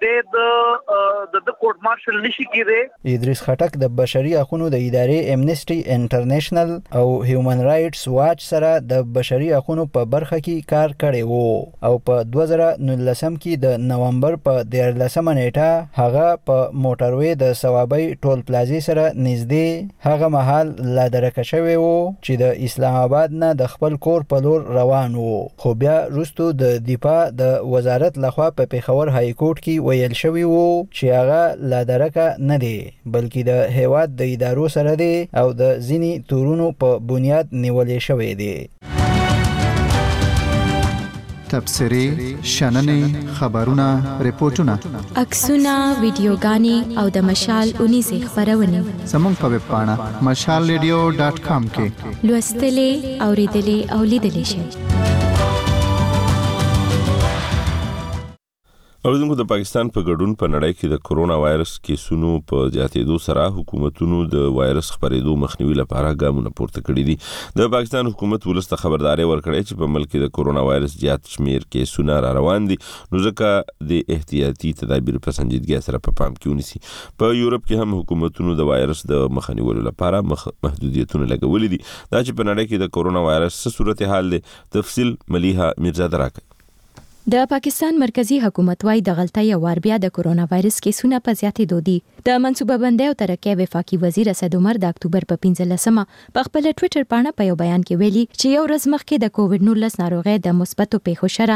د کورټ مارشل نشي کېده. ادریس خټک د بشري حقوقو د ادارې امنیسټي انټرنیشنل او هیومن رائټس واچ سره د بشري حقوقو په برخه کې کار کړی وو او په 2019 کې د نومبر په 13 نیټه هغه په موټروي د ثوابي ټول پلازي سره نږدې هغه مهال لا درکه شوی وو چې د اسلام آباد نه د خپل کور په لور روان وو. خو بیا وروسته د دفاع د وزارت لخوا په پیښور های کورټ کې ویل شوی وو چې هغه لا درکه نه دی بلکې د هیواد د ادارو سره دی او د ځینی تورونو په بنیاد نیولې شوی دی. تبصرې، شننې، خبرونه، ریپورتونه، عکسونه، ویډیوګانې او د مشال اونیزې خبرونه زموږ په ویب پاڼه mashalradio.com کې لوستلې، اوریدلې او لیدلې شئ. اوریدونکو د پاکستان په ګډون په نړۍ کې د کرونا وایرس کیسونو په زیاتېدو سره حکومتونو د وایرس خپرېدو مخنیوي لپاره ګامونه پورته کړي دي. د پاکستان حکومت ولس ته خبرداري ورکړې چې په ملک کې د کرونا وایرس زیات شمیر کیسونه را روان دي نو ځکه د احتیاطي تدابیر په سنجیدګۍ سره په پام کې ونیسي. په یورپ کې هم حکومتونو د وایرس د مخنیوي لپاره محدودیتونه لګولي دي. دا چې په نړۍ کې د کرونا وایرس څه صورتحال دی تفصیل ملیحه میرزا دراکه. د پاکستان مرکزی حکومت وايي د غلطۍ او بیا د کرونا وایرس کیسونه په زیاتېدو دي. د منصوبه بندۍ او ترقۍ وفاقي وزیر اسد عمر د اکتوبر په 15مه په خپل ټوئیټر باندې په یو بیان کې ویلي چې یو ورځ مخکې د کووډ 19 ناروغي د مثبتو پیښو شره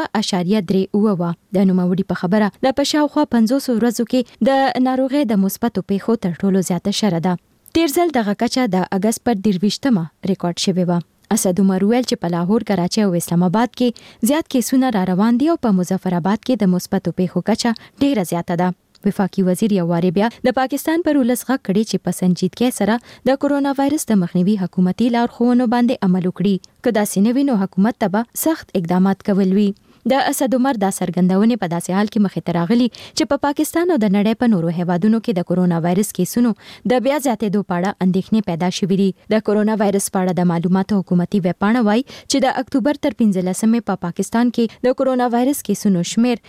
2.3 و. د نوموړي په خبره د پښاوخوا 500 ورځو کې د ناروغي د مثبتو پیښو تر ټولو زیاته شره ده. تیر ځل دغه کچه د اگست پر 23مه ریکارډ شوی و. اسد عمر ویل چې په لاهور، کراچي او اسلام آباد کې زیات کیسونه را روان دي او په مظفر آباد کې د مثبتو پیښو کچه ډیره زیاته ده. وفاقي وزیر یو واری بیا د پاکستان پر ولس غږ کړي چې په سنجیدګۍ سره د کرونا وایرس د مخنیوي حکومتي لارښوونو باندې عمل وکړي. که داسې نه وي نو حکومت ته به سخت اقدامات کول وي. د اسد عمر د سرګندونې په داسې حال کې مخې ته راغلي چې په پاکستان او د نړۍ په نورو هیوادونو کې د کرونا وایرس کیسونو د بیا زیاتېدو په اړه اندېښنې پیدا شوې دي. د کرونا وایرس په اړه د معلوماتو حکومتي ویب پاڼه وايي چې د اکتوبر تر 15مې په پاکستان کې د کرونا وایرس کیسونو شمیر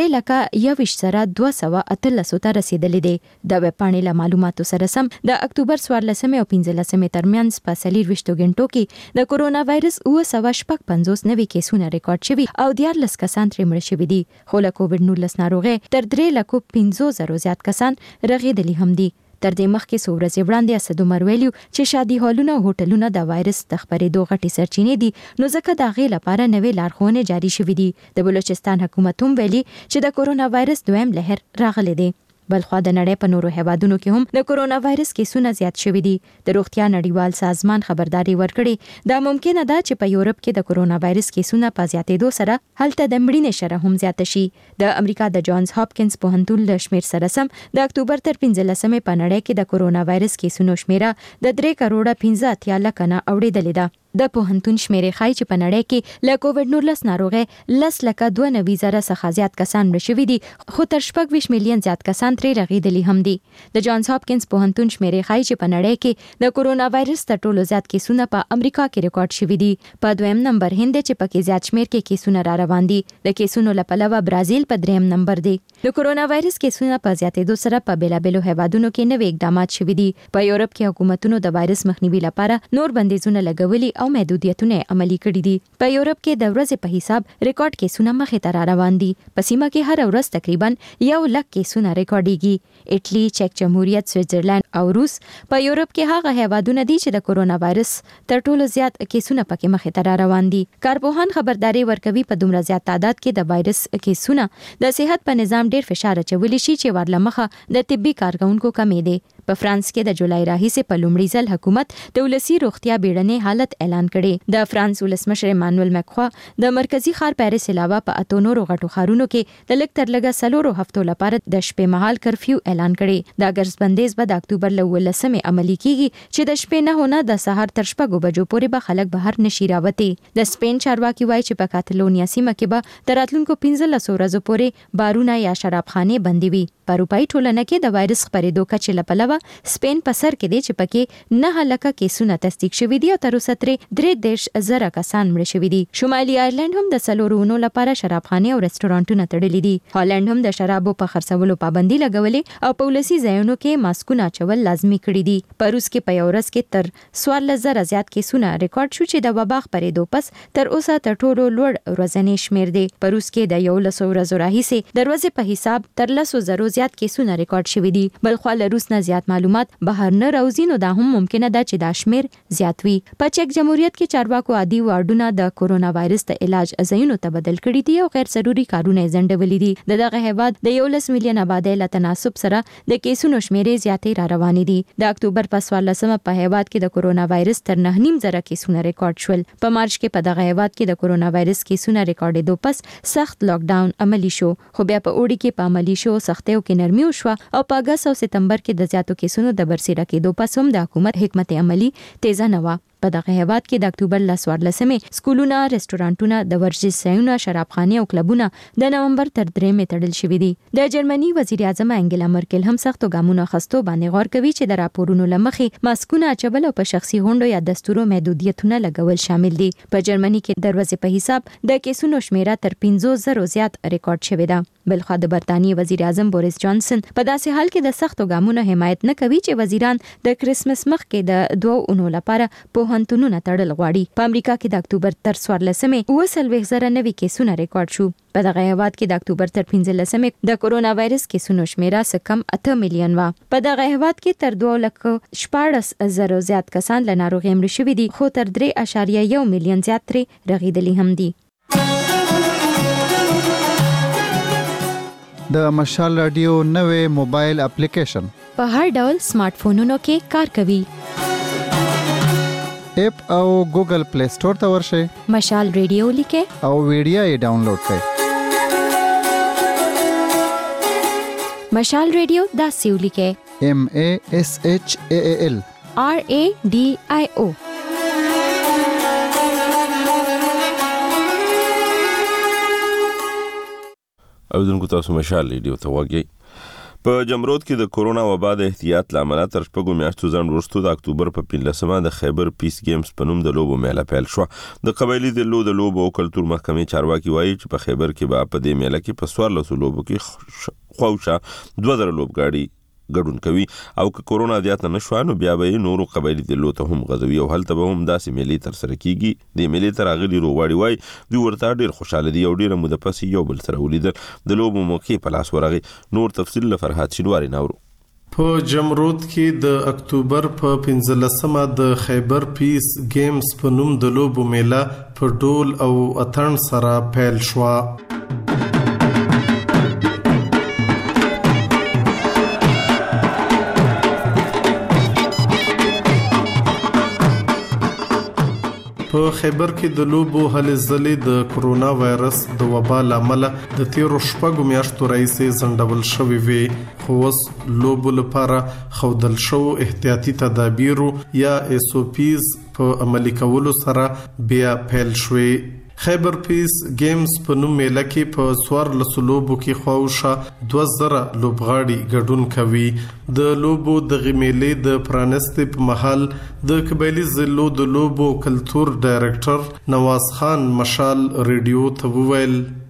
3,21 سره 218 ته رسیدلی دی. د ویب پاڼې له معلوماتو سره سم د اکتوبر 14 او 15 ترمنځ په 24 غنټو کې د کرونا وایرس 955 نوي کیسونه ریکارډ شوي او 14 کسان ترې مړ شوي دي. خو له کووډ 19 ناروغي تر 3,50,000 زیات کسان رغېدلي هم دي. تر دې مخکې څو ورځې وړاندې اسد عمر ویلي چې شادي هالونه او هوټلونه د وایرس د خپرېدو غټي سرچینې دي نو ځکه د هغې لپاره نوې لارښوونې جاري شوې دي. د بلوچستان حکومت هم ویلي چې د کرونا وایرس دویم لهر راغلی دی. بلخوا د نړۍ په نورو هیوادونو کې هم د کرونا وایرس کیسونه زیات شوي دي. د روغتیا نړیوال سازمان خبرداري ورکړې دا ممکنه ده چې په یورپ کې د کرونا وایرس کیسونه په زیاتېدو سره هلته د مړینې شره هم زیاته شي. د امریکا د جانز هاپکینز پوهنتون له شمیر سره سم د اکتوبر تر 15مې په نړۍ کې د کرونا وایرس کیسونو شمیره د 3.85 لک نه اوریدلې ده. د پوهنتون شمیرې ښایي چې په نړۍ کې له کووډ 19 ناروغي 10,92,000 څخه زیات کسان مړ شوي دي خو تر 26 میلیون زیات کسان ترې رغېدلي هم دي. د جانز هاپکینز پوهنتون شمیرې ښایي چې په نړۍ کې د کرونا وایرس تر ټولو زیات کیسونه په امریکا کې ریکارډ شوي دي. په دویم نمبر هند چې پکې زیات شمیر کې کیسونه را روان دي. د کیسونو له پلوه برازیل په دریم نمبر دی. د کورونا وایرس کیسونه په زیاتېدو سره په بیلابېلو هیوادونو کې نوې اقدامات شوي دي. په یورپ کې حکومتونو د وایرس مخنیوي لپاره نور بندیزونه لګولي او محدودیتونه عملي کړي دي. په یورپ کې د ورځې په حساب ریکارډ کیسونه مخې ته را روان دي. په سیمه کې هر ورځ تقریبا 1 لک کیسونه ریکارډيږي. ایټلی، چک جمهوریت، سویټزرلند او روس په یورپ کې هغه هیوادونه دي چې د کورونا وایرس تر ټولو زیات کیسونه پکې مخې ته را روان دي. کارپوهان خبرداري ورکوي په دومره زیات تعداد کې د وایرس کیسونه د صحت په نظام ډیر فشار اچولی شي چې ورلمخه د طبي کارکونکو کمې دي. په فرانس کې د جولای راهیسې په لومړي ځل حکومت د ولسی روغتیا بیړنۍ حالت اعلان کړي. د فرانس ولسمشر مانوئل ماکرون د مرکزی ښار پیریس علاوه په اتو نورو غټو ښارونو کې د لږ تر لږه 4 هفتو لپاره د شپې مهال کرفیو اعلان کړي. دا ګرځبندیز به د اکتوبر ل 18 عملي کیږي چې د شپې نه هونه د سهار تر 6 بجو پورې به خلک بهر نشي راوتی. د سپین چارواکي وایي چې په کاتالونیا سیمه کې به د راتلونکو 15 ورځو پورې بارونه یا شرابخانه بندي وي. په اروپאי ټولنه کې د وایرس خپرېدو کچې لپاره سپین په سر کې دی چې پکې 9 لک کیسونه تصدیق شوي دي او تر اوسه ترې 3.0 کسان مړ شوي دي. شمالي ایرلند هم د سلورونو لپاره شرابخانه او رستورانټونه تړلي دي. هالند هم د شرابو په خرڅولو پابندي لګولې او په ولسي ځایونو کې ماسکونه چول لازمي کړي دي. په روس کې په یو ورځ کې تر 14,000 زیات کیسونه ریکارډ شو چې د وبا خپرېدو پس تر اوسه تر ټولو لوړ ورځنی شمیر دی. په روس کې د 11 ورځو راهیسې د ورځې په حساب تر 10,000 زیات کیسونه ریکارډ شوي دي. بلخو له روس نه زیات معلومات بهر نه راوځي نو دا هم ممکنه ده چې دا شمیر زیات وي. په چک جمهوریت کې چارواکو عادي وارډونه د کورونا وایرس د علاج ځایونو ته بدل کړي دي او غیر ضروري کارونه ځنډولي دي. دغه هیواد د 11 میلیون آبادی له تناسب سره د کیسونو شمیرې زیاتې را روانې دي. د اکتوبر په 14مه په هیواد کې د کورونا وایرس تر 9.5 زره کیسونه ریکارډ شول. په مارچ کې په دغه هیواد کې د کورونا وایرس کیسونه ریکارډېدو پس سخت لاک ډاون عملی شو. خو بیا په اوړي کې په عملی شو سختیو کې نرمي وشوه او په اگست او سپتمبر کې د زیاتو کیسونو د برسېره کېدو پس هم د حکومت حکمت عملی تیزه نه و. په دغه هیواد کې د اکتوبر ل 14مه سکولونه، رستورانټونه، د ورزش ځایونه، شرابخانه او کلبونه د نومبر تر 3مه تړل شوي دي. د جرمني وزیر اعظم انګلا مرکل هم سختو ګامونو اخیستو باندې غور کوي چې د راپورونو لمخې ماسکونه اچول او په شخصي غونډو یا دستورو محدودیتونه لګول شامل دي. په جرمني کې د ورځې په حساب د کیسونو شمیره تر 15,000 زیات ریکارډ شوې ده. بلخو د برتانیې وزیر اعظم بوریس جانسن په داسې حال کې د سختو ګامونو حمایت نه کوي چې وزیران د کریسمس مخکې د 2 اونو لپاره پوهنتونونه تړل غواړي. په امریکا کې د اکتوبر تر 14مه 30,000 نوي کیسونه ریکارډ شو. په دغه هیواد کې د اکتوبر تر 15مه د کورونا وایرس کیسونو شمیره څه کم 8 میلیون و. په دغه هیواد کې تر 2,14,000 زیات کسان له ناروغۍ مړ شوي دي خو تر 3.1 میلیون زیات ترې رغیدلي هم دي. د مشال رادیو نوې موبایل اپلیکیشن په هر ډول سمارټ فونونو کې کار کوي. اپ او ګوګل پلی سٹور ته ورشئ. مشال رادیو لیکه او ویډیو یې ډاونلوډ کړئ. مشال رادیو دا سیو لیکه MASHAAL RADIO. اوریدونکو تاسو مشال ریډیو ته وګورئ. په جمرود کې د کورونا وبا د احتیاط لامل تر 4 میاشتو ځان وروسته د اکتوبر په 15مه د خیبر پیس گیمز په نوم د لوبو میله پیل شو. د قبایلی د لوبو او کلتور محکمې چارواکي وایي چې په خیبر کې به په دې میله کې په 14 لوبو کې خوښه 2000 لوبګاړي ګډون کوي او که کورونا زیات نه شو نو بیا به نورو قبایلی د لوته هم غزوي او هلته به هم داسې میلې تر سره کیږي. د میلې تر اغلی روغواړي وای دوی ورته ډیر خوشاله دي او ډیره موده پس یو بل سره ولیدل. د لوبو موقع په لاس ورغی. نور تفصیل له فرحات شینواری نورو. په جمرود کې د اکتوبر په 15مه د خیبر پیس گیمز په نوم د لوبو میله په ډول او اتڼ سره پیل شو. په خیبر کې د لوبو هلې ځلې د کورونا وایرس د وبا لامل د 13 میاشتو راهیسې ځنډول شوې وي خو اوس لوبو لپاره خودل شو احتیاطي تدابیر یا SOPs په عملي کولو سره بیا پیل شوې. خیبر پیس گیمز په نوم میله کې په 14 لوبو کې خواوشه 2000 لوبغاړي ګډون کوي. د لوبو د غمیلې د پرانستې په محل د قبایلی ضلعو د لوبو کلتور ډایرکټر نواز خان مشال ریډیو ته وویل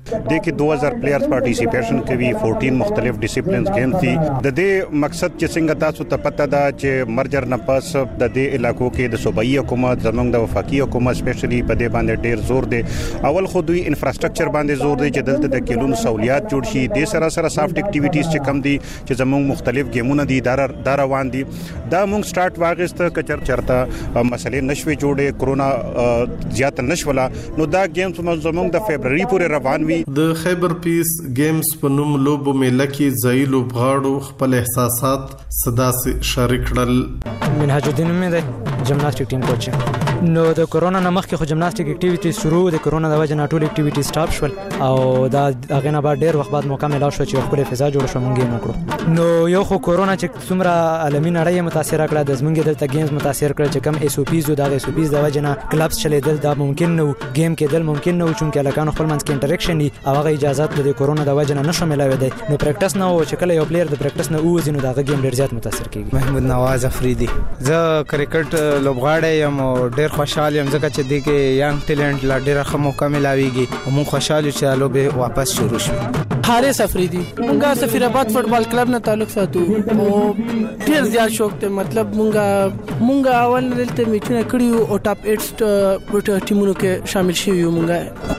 देखिए 2000 پلیئرز پارټیسیپیشن کوي 14 مختلف ډیسپلینز گیم دي د دې مقصد چې څنګه تاسو ته پته ده چې مرجر نه پس د دې علاقو کې د صوبایي حکومت زمونږ د وفاقي حکومت سپیشلی په دې باندې ډیر زور دی. اول خو دوی انفراستراکچر باندې زور دی چې دلته د کلونو سہولیات جوړ شي. د سره سافټ اکټیویټیز چې کم دي چې زمونږ مختلف گیمونه دي دا روان دي. دا مونږ سٹارټ واغست کچر چرته مسلې نشوي جوړې کرونا زیات نشولا نو دا گیمز زمونږ د فبرवरी پورې روان وي. د خیبر پیس گیمز په نوم لوبو میله کې ځای لوبغاړو خپل احساسات صدا سره شریک کړل. منهاج الدین مې د جمناستیک ټیم کوچ نو د کورونا نه مخکې خو جمناستیک اکټیویټیز شروع د کورونا د وجه نه ټول اکټیویټیز سټاپ شول او دا هغه نه بعد ډیر وخت بعد موقع ملاو شو چې خپل فضا جوړ شو مونږ یې وکړو. نو یو خو کورونا چې څومره عالمي نړۍ متاثر کړه د زمونږ دلته گیمز متاثر کړ چې کم اس او پیز او د اس او پیز د وجه نه کلبس چلیدل دا ممکن نو گیم کېدل ممکن نو چې لکانو خپل منځ کې انټریکشن دي او هغه اجازهات د کورونا د وجه نه نشو ملاوي دي. نو پریکټس نه او چې کله یو پلیر د پریکټس نه اوځي نو دا گیم ډیر زیات متاثر کیږي. محمود نواز افریدی زه کرکټ لوبغاړی یم او ډیر خوشاله یم ځکه چې د کې یانګ ټیلنټ لا ډیر ښه موقع ملاويږي او مون خوشاله چې لوبه واپس شروع شي. حارث افریدی مونږه سفیرآباد فوټبال کلب نه تعلق ساتو او ډیر زیات شوق ته مطلب مونږه اول دلته میچونه کړیو او ټاپ 8 ټیمونو کې شامل شوی یو. مونږه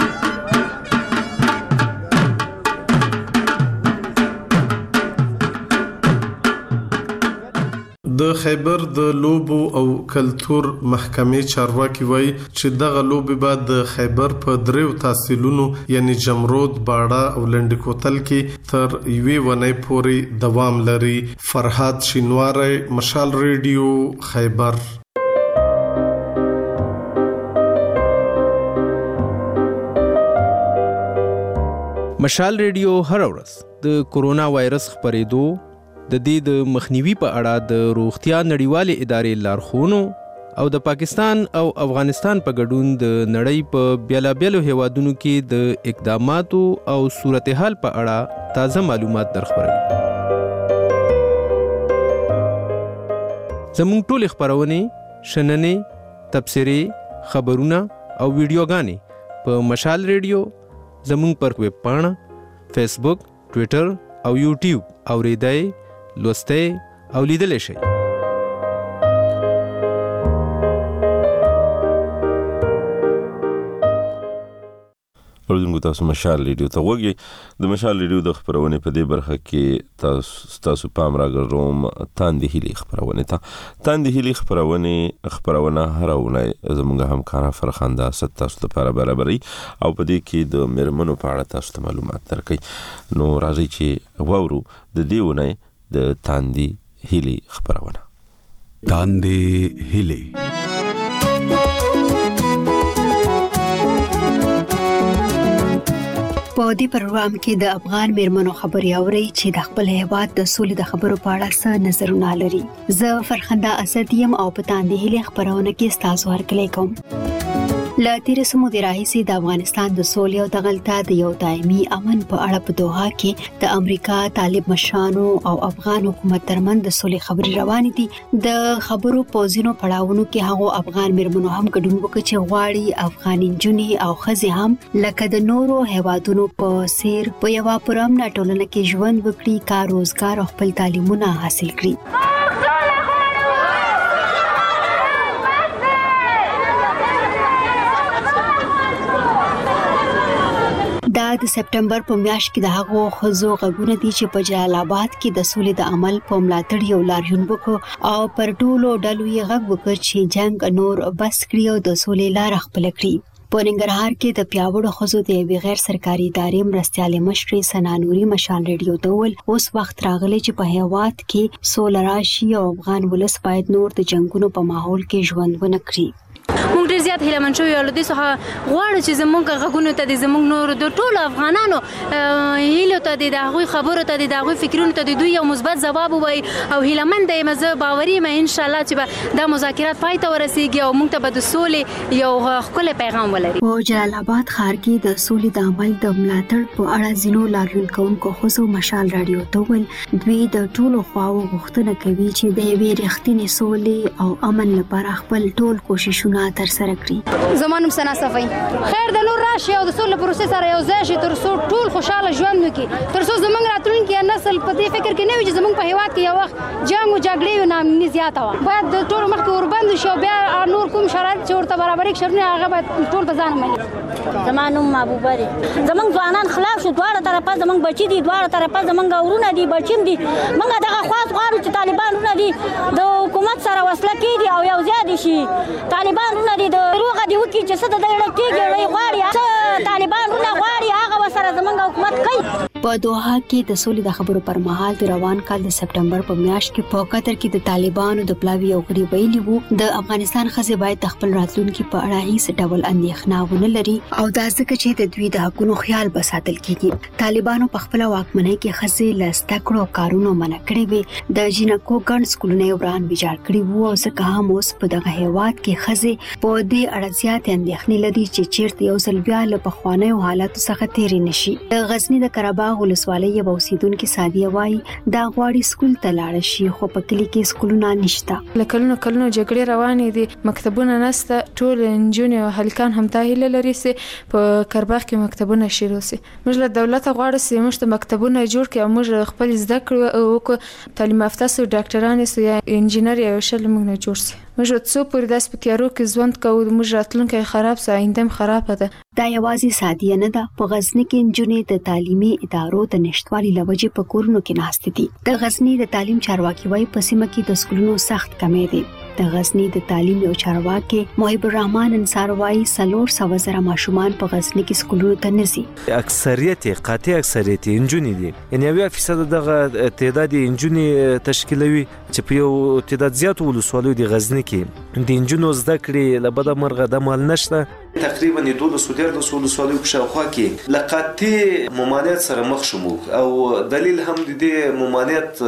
د خیبر د لوبو او کلتور محکمې چارواکي وایي چې دغه لوبې بعد د خیبر په دریو تحصیلونو یعنی جمرود، باړه او لنډ کوتل کې تر یوې ونې پورې دوام لري. فرهاد شینواری، مشال ریډیو، خیبر. مشال ریډیو هر ورځ د کورونا وایرس خپرېدو د دې د مخنیوي په اړه د روغتیا نړیوالې ادارې لارښوونو او د پاکستان او افغانستان په ګډون د نړۍ په بیلابیلو هیوادونو کې د اقداماتو او صورتحال په اړه تازه معلومات درخبروي. زموږ ټول خبرونه، شننې، تبصرې، خبرونه او ویډیوګانې په مشال ریډیو زموږ پر ویب پاڼه، فیسبوک، ټویټر او یوټیوب اوریدای، لوستای او لیدلای شئ. اوردونکو تاسو مشال ریډیو ته وګورئ. د مشال ریډیو د خبرونې په دې برخه کې تاسو پام راګرځوم تاندې هلي خبرونه ته. تاندې هلي خبرونه هر اونۍ زموږ همکار فرخنده ست تاسو لپاره برابرۍ او په دې کې د میرمنو په اړه تاسو ته معلومات درکړي. نو راځي چې وورو د دې اونۍ د تاندې هلي خبرونه. تاندې هلي په دې پروګرام کې د افغان میرمنو خبري اوري چې د خپل هیواد د سولې د خبرو په اړه څه نظرونه لري. زه فرخنده اسد یم او په تاندې هلي خبرونه کې ستاسو هرکلی کوم. لا تیر سمو د راهیسي د افغانستان د سولې او د غلطه د یو دایمي امن په اړه په دوحه کې د امریکا طالب مشرانو او افغان حکومت ترمن د سولې خبري روانې دي. د خبرو پوزینو پړاوونو کې هغه افغان میرمنو هم ګډون وکړي چې غواړي افغان نجونې او ښځې هم لکه د نورو هیوادونو په څیر په یو پرامن ټولنه کې ژوند وکړي، کار روزګار او خپل تعلیمونه حاصل کړي. دا د سپټمبر په میاشت کې د هغو ښځو غږونه دي چې په جلال آباد کې د سولې د عمل په ملاتړ یو لاریون وکړ او پر ټولو ډلو یې غږ وکړ چې جنگ نور بس کړي او د سولې لار خپل کړي. په ننګرهار کې د پیاوړو ښځو د یوې غیر سرکاري ادارې مرستیالې مشرې ثنا نوري مشال ریډیو ته وویل اوس وخت راغلی چې په هیواد کې سوله راشي او افغان ولس باید نور د جنگونو په ماحول کې ژوند ونه کړي. موږ ډیر زیات هیله شو یو لدې څخه غواړو چې زموږ غږونو ته د زموږ نور د ټولو افغانانو هیلو ته د هغوی خبرو ته د هغوی فکرونو ته د دوی یو مثبت ځواب ووایي او هیلهمند یم زه باوري یم ان شاء الله چې به دا مذاکرات پای ته ورسیږي او موږ ته به د سولې یو ښکلی پیغام ولري. په جلال آباد ښار کې د سولې د عمل د ملاتړ په اړه ځینو لاریون کوونکو ښځو مشال راډیو ته وویل دوی د ټولو خواو غوښتنه کوي چې د یوې رښتینې سولې او امن لپاره خپل ټول کوششونه ترسره ښکاره کړي. زمانم سنا صفای خیر د نور راشي او د سول پروسس سره یو ځای شي تر څو ټول خوشاله ژوند وکړي، تر څو زمونږ راتلونکي نسل په دې فکر کې نه وي چې زمونږ په هیواد کې یو وخت جنگ او جګړې او نامني زیاته وه. باید د ټول مخکې وربند شي او بیا نور کوم شرایط چې ورته برابرې شرونه هغه باید ټول په ځان مني. زما نوم محبوبه دی. زمونږ ځوانان خلاف شو، دواړه طرفه زمونږ بچي دي، دواړه طرفه زمونږ ورونه دي، بچیم دي. موږ دغه خواست غواړو چې طالبانونه دي د حکومت سره وصله کېږي او یو ځای دي شي. طالبانونه دي د روغه دي وکړي چې څه د دې کېږي غواړي، څه طالبانونه غواړي هغه ورسره زمونږ حکومت کوي. په دوحه کې د سولې د خبرو پر مهال د روان کال د سپټمبر په میاشت کې په قطر کې د طالبانو د پلاوی او غړي ویلي وو د افغانستان ښځې باید د خپل راتلونکي په اړه هیڅ ډول اندېښنه ونه لري او دا ځکه چې د دوی د حقونو خیال به ساتل کیږي. طالبانو په خپل واکمنۍ کې ښځې له زده کړو کارونو منع کړې وې، د جنکو ګڼ سکولونه وران ویجاړ کړي وو او ځکه هم اوس په دغه هیواد کې ښځې په دې اړه زیاتې اندېښنې لري چې چیرته یو ځل بیا له پخوانیو حالاتو څخه تېرې نشي. د غزنی د قرهباغ ولسوالۍ یو اوسیدونکو سادیه وایي دا غواړي سکول ته لاړ شي خو په کلی کې سکولونه نشته. لکلونو جګړې روانې دي، مکتبونه نشته، ټول نجونې او هلکان هم ته هیله لري چې په قرهباغ کې مکتبونه شروع شي. موږ له دولت غواړو چې موږ ته مکتبونه جوړ کړي او موږ خپل زده کړو او تعلیم یافته سو ډاکټران سو یا انجینر یا شل موږ نه جوړ شي. موږ څو پر داس په کارو کې ژوند کوو، موږ راتلونکي خراب سه آینده خراب ده. دا یوازې سادیه نه ده، په غزنی کې نجونې د تعلیمي ادارو د نشټوالي لوجې په کورونو کې ناست دي. د غزنی د تعلیم چارواکي وایي په سیمه کې د سکولونو سخت کمی دي. د غزنی د تعلیم یو چارواکي محب الرحمن انصار وایي 400,000 ماشومان په غزنی کې سکولونو ته نه ځي. اکثریت قاطع اکثریت نجونې دي، یعنی 90% دغه تعداد نجونې تشکیلوي چې په یو تعداد زیات ولسوالۍ د غزنی کې د نجونو زده کړې له بده مرغه د مال نشته. تقریبا د 12 ولسوالیو په شاوخوا کې لقاطي ممانعت سره مخ شوم او دلیل هم د دې ممانعت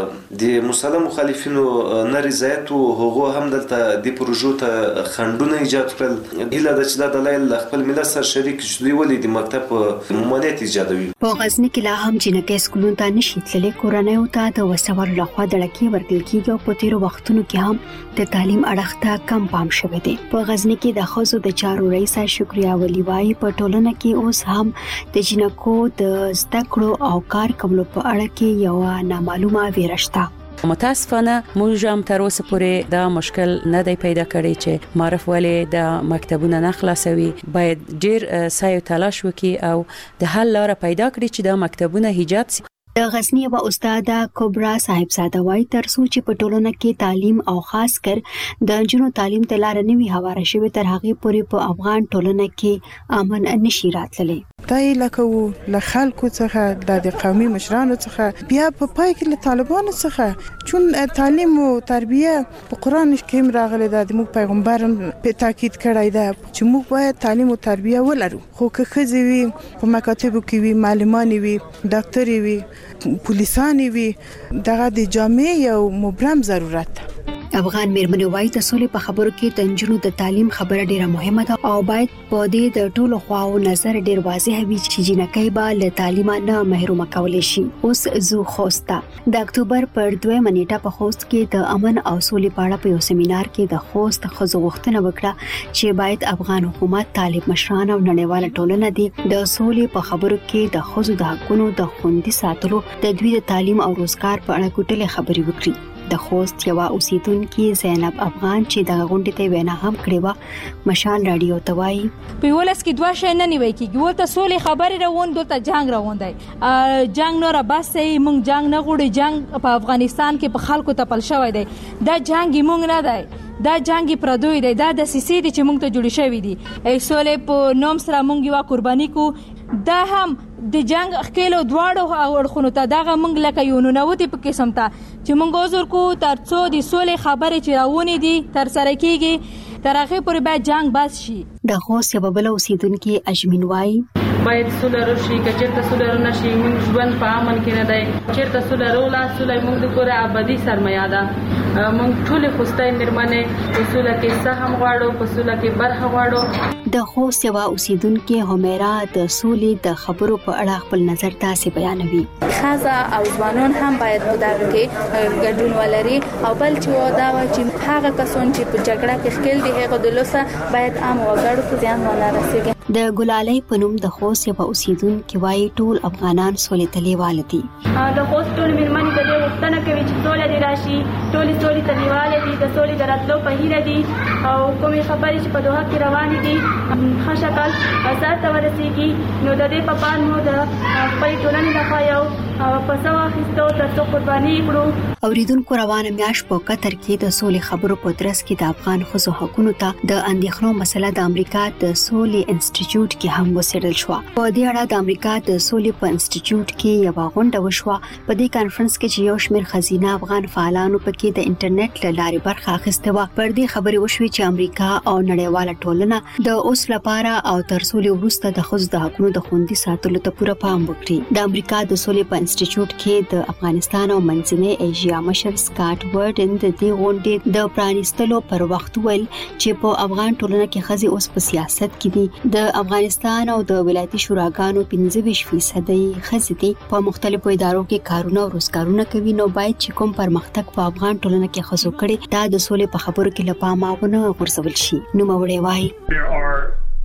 د مسلمان مخالفینو نه رضایت او هغه هم دلته د پروژو ته خندونه ایجاد کړل. هیله د چې د دلایل خپل ملت سره شریک شوي ولې د مکتب ممانعت ایجادوي. په غزنی کې لا هم جنکې سکولونو ته نشي تللی، کورنیو ته د وسوال لخوا دړکې ورکړل کیږي او په تیرو وختونو کې هم د تعلیم اړخ ته کم پام شوی دی. په غزنی کې د ښځو د چارو رئیسه شکریا ولی وایي په ټولنه کې اوس هم د جنکو د زده کړو او کار کولو په اړه کې یو نامعلومه ویره شته. متاسفانه موږ هم تر اوسه پورې دا مشکل نه دی پیدا کړی چې معرف ولې د مکتبونو نه خلاصوي. باید ډیر سعی او تلاش وکړي او د حل لاره پیدا کړي چې د مکتبونو ایجاد شي. د غزنی و استاده کبرا صاحبزاده وایي تر څو چې په ټولنه کې تعلیم او خاص کر د جنو تعلیم ته لار نه وي هواره شوی تر هغه پورې په افغان ټولنه کې امن نشي راتللی. دای لکه له خلکو څخه د قومي مشرانو څخه بیا په پای کې له طالبانو څخه چون تعلیم او تربیه په قران کې راغلي د موږ پیغمبرم په تاکید کړی ده چې موږ باید تعلیم او تربیه ولرو. خو که ښځې وي په مکاتبو کې وي، معلمان وي، ډاکټر وي، پولیسان وي، دغه د جامع یو مبرم ضرورت ده. افغان میرمنې وایي د سولې په خبرو کې د نجونو د تعلیم خبره ډیره مهمه ده او باید په دې د ټولو خواو نظر ډیر واضح وي چې جنکۍ به له تعلیم نه محروم کولای شي. اوس زو خوسته د اکتوبر پر 2 نیټه په خوست کې د امن او سولې په اړه په یو سیمینار کې د خوست ښځو غوښتنه وکړه چې باید افغان حکومت، طالب مشران او نړیواله ټولنه دي د سولې په خبرو کې د ښځو د حقونو د خوندي ساتلو، د دوی د تعلیم او روزګار په اړه کوټلې خبرې وکړي. د خوست یو اوسیدونکو زینب افغان چې د غونډې ته وینا هم کړې و مشال رادیو ته وایي په ولس کې دوه شی نه نیوي کېږي، ورته سولې خبرې روان دلته جنگ روان دی. جنگ نور بس مونږ جنگ نه غوړي، جنگ په افغانستان کې په خلکو ته پل شوی دی. دا جنگ مونږ نه دی، دا جنگ پردوی دی، دا د سیسي دي چې مونږ ته جوړ شوی دي. سولې په نوم سره مونږ یو قرباني کو، دا هم د جنگ خکېلو دواړو اړخونو ته دغه مونږ لکه یو ننوتي په قسم ته چې مونږ عذر کو تر څو د سولې خبرې چې راونې دي تر سره کېږي تر هغې پورې باید جنگ بس شي. د خوست یوه بله اوسیدونکې اجمین وایي باید سوله راشي که چیرته سوله نشي موږ ژوند په امن کې نه دی چیرته سوله رولا سوله موږ د کور ابدي سرمایه ده موږ ټول خوستای مرمنه په سوله کې سهم غواړو په سوله کې برخه غواړو د خوست یو اوسیدونکو همیرا د سولې د خبرو په اړه خپل نظر تاسو بیانوي خاصه او ځوانان هم باید په دغه کې ګډون ولري او بل چې دا و چې هغه کسان چې په جګړه کې ښکیل دي هغه د لوسه باید عام وګړو ته ځان ونه رسیږي د ګلالۍ په نوم د خوست یو اوسیدونکو وايي ټول افغانان سولې تلیواله دي د خوست ټول مېرمنې د دې وختونه کوي چې سولې دي راشي ټول سولې تلیواله دي د سولې دراتلو په هیله دي او کومې خبرې چې په دوه کې روانې دي خشکل آزاد ورسیږي نو د دې په پان مو د خپل ټولنې لپاره یو په واخیستو ترڅو قرباني کړو اوریدونکو روانه میاش په قطر کې د سولې خبرو په ترڅ کې د افغان ښځو حقوقو ته د اندېښنو مسله د امریکا د سولې انسټیټیوټ کې هم وڅېړل شو په دې اړه د امریکا د سولې په انسټیټیوټ کې یو غونډه وشوه په دې کانفرنس کې چې یو شمېر خزینه افغان فعالانو پکې د انټرنیټ له لارې برخه اخیسته و پر دې خبرې وشوي چې امریکا او نړیواله ټولنه د اوس لپاره او تر سولې وروسته د ښځو د حقوقو د خوندي ساتلو ته پوره پام وکړي د امریکا د سولې په انسټیټیوټ کې د افغانستان او منځنۍ ایشیا مشر سکاټ ورډن د دې غونډې د پرانیستلو پر وخت ویل چې په افغان ټولنه کې ښځې اوس په سیاست کې دي د افغانستان او د ولایتي شوراګانو 15% ښځې دي په مختلفو ادارو کې کارونه او روزګارونه کوي نو باید چې کوم پرمختګ په افغان ټولنه کې ښځو کړي دا د سولې په خبرو کې لپاره ماونه غورځول شي نو موري وایي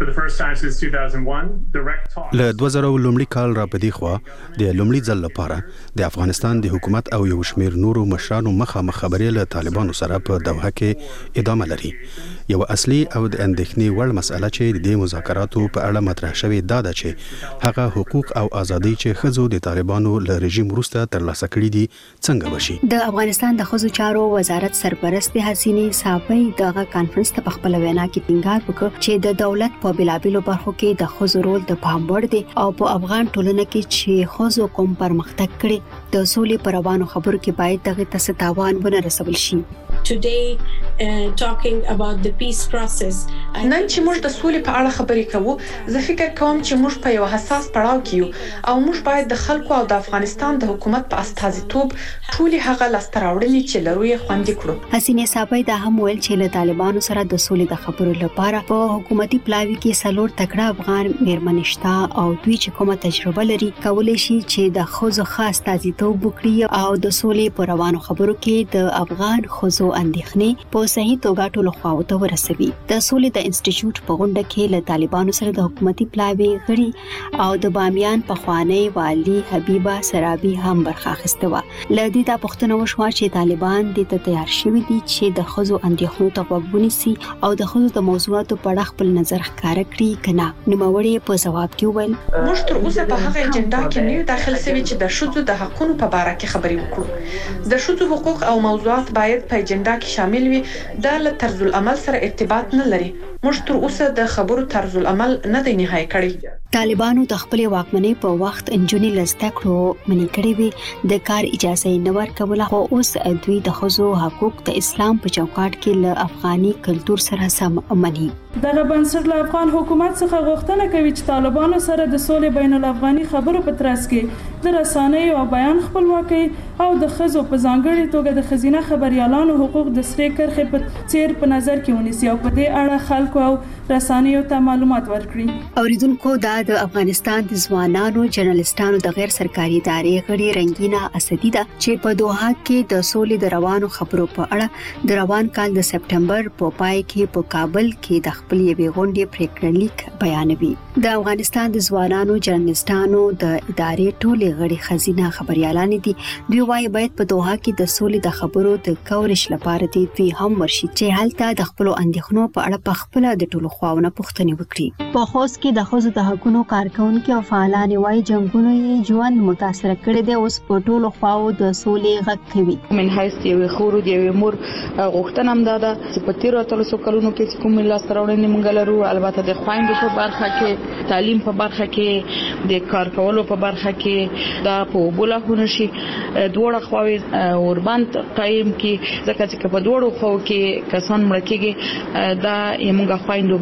له 2000 لومړي کال را پدې خوا د لومړي ځل لپاره د افغانستان د حکومت او یو شمېر نورو مشرانو مخامخ خبرې له طالبانو سره په دوحه کې ادامه لري یو اصلي او د اندېښنې وړ مسله چې د مذاکراتو په اړه مطرح شوې دا ده چې هغه حقوق او ازادي چې ښځو د طالبانو له رژیم وروسته ترلاسه کړي دي څنګه وشي د افغانستان د ښځو چارو وزارت سرپرست حسینې صافی دغه کانفرنس ته په خپل وینا کې ټینګار وکړ چې د دولت په بلابلو برخو کې د ښځو رول د پام وړ دی او په افغان ټولنه کې چې ښځو کوم پرمختګ کړي د سولې پر روانو خبرو کې باید دغه ته تاوان ونه رسول شي Today, talking about the peace process. نن چې موږ د سولې په اړه خبرې کوو زه فکر کوم چې موږ په یو حساس پړاو کې یو او موږ باید د خلکو او د افغانستان د حکومت په استازیتوب ټولې هغه لاسته راوړنې چې لرو یې خوندي کړو حسینې صافی دا هم ویل چې له طالبانو سره د سولې د خبرو لپاره په حکومتي پلاوي کې سلور تکړه افغان میرمنې شته او دوی چې کومه تجربه لري کولای شي چې د ښځو خاص استازیتوب وکړي او د سولې په روانو خبرو کې د افغان ښځو اندېښنې په صحیح توګه ټول خواو ته ورسوي د سولې د انسټیټیوټ په غونډه کې له طالبانو سره د حکومتي پلاوي غړي او د بامیان پخوانی والی حبیبه سرابي هم برخه اخیسته و لدی دا پښتنه وشو چې طالبان د ته تیار شوي دي چې د ښځو اندېښنو ته غوږ ونیسي او د ښځو د موضوعاتو په اړه خپل نظر ښکاره کړي کنه نوموړي په ځواب کې وویل موږ تر اوسه په هغه اجنډا کې نه داخل شوي چې د ښځو د حقوقو په اړه کې خبرې وکړو د ښځو حقوق او موضوعات باید په اجنډا کې شامل وي دا له طرز العمل سره ارتباط نه لري موږ تر اوسه د خبرو طرز العمل نه دی نهایی کړی طالبانو د خپل واکمنۍ په وخت انجونی لسته کړو منی کړی وي د کار اجازه نه ورکوله خو اوس دوی د ښځو حقوق د اسلام په چوکاټ کې له افغاني کلچر سره سم مني دغه بنسټ له افغان حکومت څخه غوښتنه کوي چې طالبانو سره د سولې بین الافغاني خبرو په ترڅ کې د رسانۍ او بیان خپلواکي او د ښځو په ځانګړي توګه د خزینه خبريالانو حقوق د سرې کرښې په څیر په نظر کې ونیسي او په دې اړه خلکو او رسانیو ته معلومات ورکړي اوریدونکو دا د افغانستان د ځوانانو جرنالستانو د غیر سرکاري ادارې غړي رنگینا اسدی ده چې په دوحه کې د سولې د روانو خبرو په اړه د روان کال د سپټمبر په پای کې په کابل کې د خپل یوې غونډې پریکړه لیک بیانوي د افغانستان د ځوانانو جرنالستانو د ادارې ټولې غړي خزینه خبريالان دي دوی وايي باید په دوحه کې د سولې د خبرو د کورش لپاره دوی هم ورشي چې هلته د خپل اندېښنو په اړه په خپل د ټولو خواونه پوښتنې وکړي په خوست کې د ښځو د حقوقو کارکونکو او فعالان وايي جنگونو یې ژوند متاثر کړی دی اوس په ټولو خواو د سولې غږ کوي من حیث یو خور دی یو مور غوښتنه هم ده چې په 13 کلونو کې کوم لاس راوړنې مونږ لرو البته د خويندو په برخه کې تعلیم په برخه کې د کار کولو په برخه کې دا په بوله شي دوړه خواوي اوربند قائم کې ځکه چې په دوړو خو کې کسان مړ کېږي دا یمږه خويندو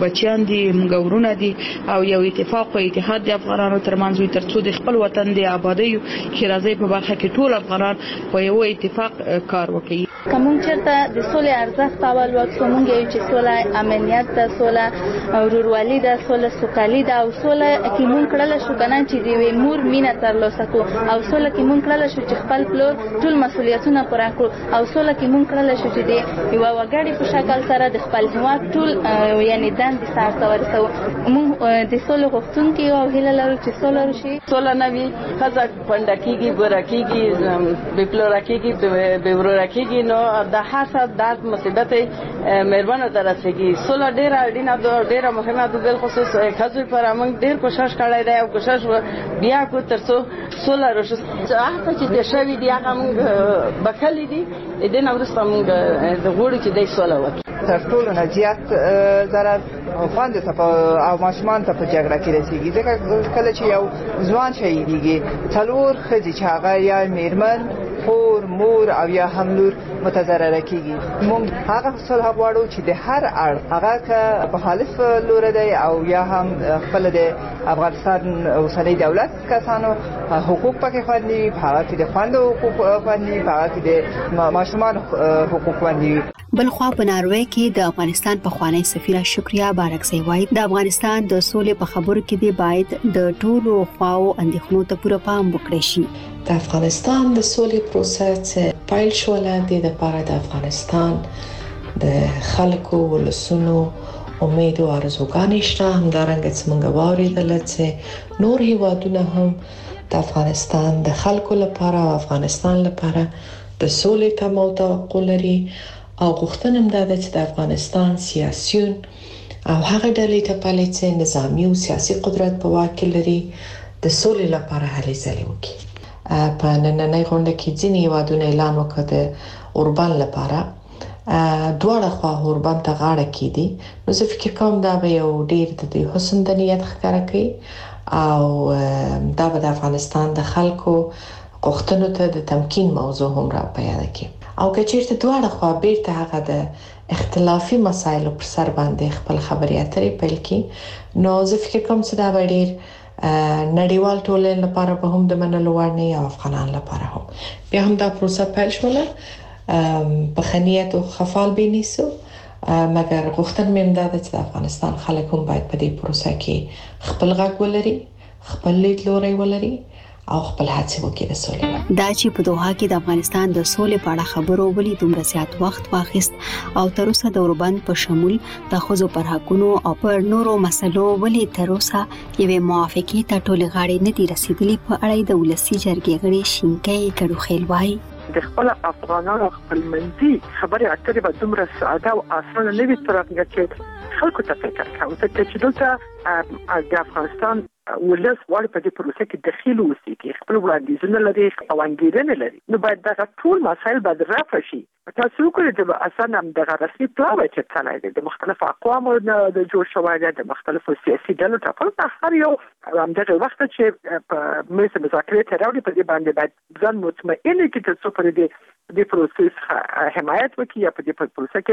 بچیان دي موږ ورونه دي او یو اتفاق او اتحاد د افغانانو ترمنځ وي ترڅو د خپل وطن د آبادی خیرازۍ په برخه کې ټول افغانان په یو اتفاق کار وکړي. کوم چرته د سولې ارزښت اول وکړو موږ یو چې سوله امنیت ده، سوله ورورولي ده، سوله سوکالي ده او سوله کې موږ کړل شو کنه چې د مور مینه ترلاسه کړو او سوله کې موږ کړل شو چې خپل پلور ټول مسولیتونه پوره کړو او سوله کې موږ کړل شو چې د یو وګړي په شکل سره د خپل هیواد ټول یعنی دندې سره ورسو. موږ د سولې غوښتونکي او هیله لرو چې سوله وشي. سوله نه وي خزه پندکیږي ګورکیږي بپلورکیږي بورورکیږي نو د حسد د مصیبت مهربانه درسېږي. سوله ډیره اړینه ده، ډیره مهمه ده، بل خصوص خزو پر موږ ډیر کوشش کړی دی او کوشش بیا کو ترڅو سوله راشي. هغه چې د شوی دی هغه موږ بکلی دي د نن ورسته موږ د غوړي چې د سوله وکړي. تر ټولو نه زیات ضرر خوند ته او ماشومان ته په جګړه کې رسیږي ځکه کله چې یو ځوان شهیدیږي څلور ښځې چې هغه یا میرمن خور مور او یا هم لور متضرره کیږي. موږ هغه صلح غواړو چې د هر اړخ هغه که په خالص لور دی او یا هم خپل د افغانستان اوسنی دولت کسانو حقوق پکې خوندي، هغه کې د خوندو حقوق خوندي، هغه کې د ماشومان حقوق خوندي. بلخوا په ناروې کې د افغانستان پخوانی سفیره شکریا بارکزی وايي د افغانستان د سولې په خبرو کې دی باید د ټولو خواو اندېښنو ته پوره پام وکړي شي. د افغانستان د سولې پروسه چې پیل شول د لپاره د افغانستان د خلکو ولسونو امید او ارزوګانې شته. همدارنګه چې موږ واوریدل چې نور هیوادونه هم د افغانستان د خلکو لپاره او افغانستان لپاره د سولې تمه او توقع لري او غوښتنه هم ده چې د افغانستان سیاسيون او هغه ډلې ته پالي چې نظامی او سیاسي قدرت په واک کې لري د سولې لپاره هلې ځلې وکړي. په نننۍ غونډه کې ځینې هیوادونه اعلان وکړ د اوربان لپاره دواړه خوا اوربان ته غاړه کیدي. نو زه فکر کوم دا به یو ډیر د حسن د نیت ښکاره کوي او دا به د افغانستان د خلکو غوښتنو ته د تمکین موضوع هم را پیدا کوي. او که چیرته دواړه خوا بیرته هغه د اختلافي مسایلو پر سر باندې خپل خبرې اترې پیل کړي نو زه فکر کوم چې دا به ډیر نړیوال ټولنې لپاره به هم د منلو وړ نه او افغانان لپاره هم. بیا هم دا پروسه پیل شوله په خنیت او خفال بینیسو مګر غوښتنه مې ده چې د افغانستان خلک هم باید په دې پروسه کې خپل غږ ولري، خپل لیدلوری ولري او خپل هڅې وکړي د سولې. دا چې په دوحه کې د افغانستان د سولې په اړه خبرو ولې دومره زیات وخت واخیست او تر اوسه د اوربند په شمول د ښځو پر حقونو او پر نورو مسلو ولې تر اوسه یوې موافقې ته ټولې غاړې نه دي رسیدلې په اړه د ولسي جرګې غړي شینکۍ کډوخیل وایي د خپل افغانانو خپلمنځي خبرې اترې به دومره ساده او اسانه نه وي تر هغه چې خلکو ته فکر کوي چې دلته د افغانستان ولس وړ په دې پروسه کې دخیل اوسېږي، خپل وړاندیزونه لري او انګیرنې لري. نو باید دا ټول مسایل باید رفع شي. تاسو وګورئ چې اسانه د رسمي پلاوی چې څنګه دی د مختلفو اقوامو د جوړ شوی دی د مختلفو سیاسي ډلو ټاکل هر یو همدغه وخت چې په مېز مذاکرې ته راوړي په دې باندې باید ځان مطمئن کړي چې پر دې پروسس حمایت وکړي یا په دې پروسه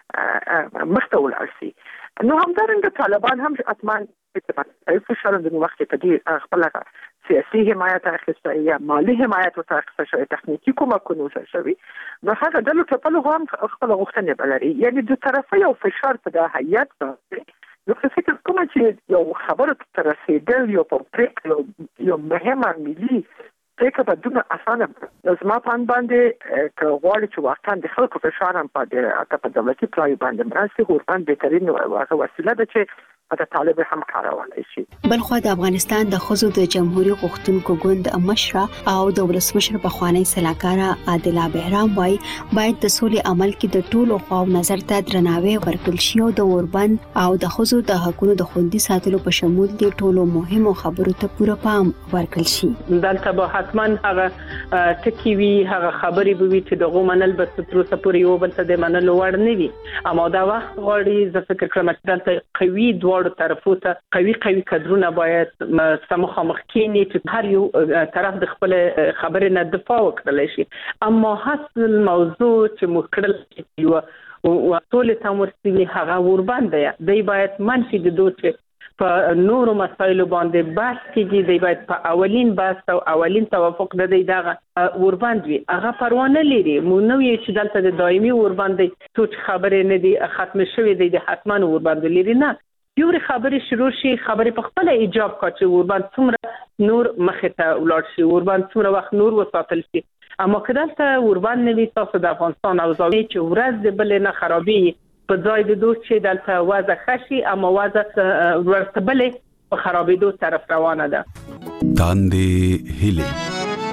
کې مخته ولاړ شي. نو همدارنګه طالبان هم اتمان فشار د وخت په دې خپل سیاسي حمایت اخیسته یا مالی حمایت او اخیسته تخنیکی کومکونه شوی. نو هغه د لوټ په لغه هم خپل غوښتنې بلري، یعنی د طرفه یو فشار په د هیئت باندې نو فکر کوم چې یو خبره تر رسیدل یو په پریکړه یو مهمه ملي پریکړه به دومره اسانه زما په باندې غواړي چې واقعا د خلکو فشار هم په دولتي پلای باندې مرسته ورباندې بهترین وسیله ده چې د طالب هم کارولای شي. بلخو د افغانستان د ښځو د جمهوریت غوښتونکو ګوند مشره او د ولسمشر پخوانی سلاکاره عادله بهرام وايي باید د سولې عمل کې د ټولو خواو نظر ته درناوی ورکړل شي او د اوربند او د ښځو د حقوقو د خوندي ساتلو په شمول د ټولو مهمو خبرو ته پوره پام ورکړل شي. دلته به حتما هغه ټکی وی هغه خبرې به وي چې د غومنل به تروسه پورې یو بل ته د منلو وړ نه وي. اما دا وخت غواړي زه فکر کوم چې دلته قوي طرفو ته قوي کډرونه باید مخامخ کینی چې هر یو طرف د خپل خبرې نه دفاع وکړي شي. اما حاصل موضوع چې مخکړل یو ټول ته ورسوي هغه ورباندې دی باید منفي د دوی په نورو مسایلو باندې بحث کیږي دی باید په اولین بحث او اولین توافق د دې دغه ورباندې هغه پروانه لري مو نو یې چې دلته د دایمي ورباندې څه خبرې نه دي ختم شوې دي د حتمان ورباندې لري نه یو خبرې شروع شي خبرې په خپل ایجاب کاچې ورباندې څومره نور مخه ته ولاړ شي ورباندې څومره وخت نور وساتل شي اما کله ورباندې نوي تاسو د افغانستان او زاویه چې ورځ د بل نه خرابي په ځای د دوی چې دلته وضع خشي اما وضع ورتبلې په خرابېدو طرف روانه ده تاندې هیله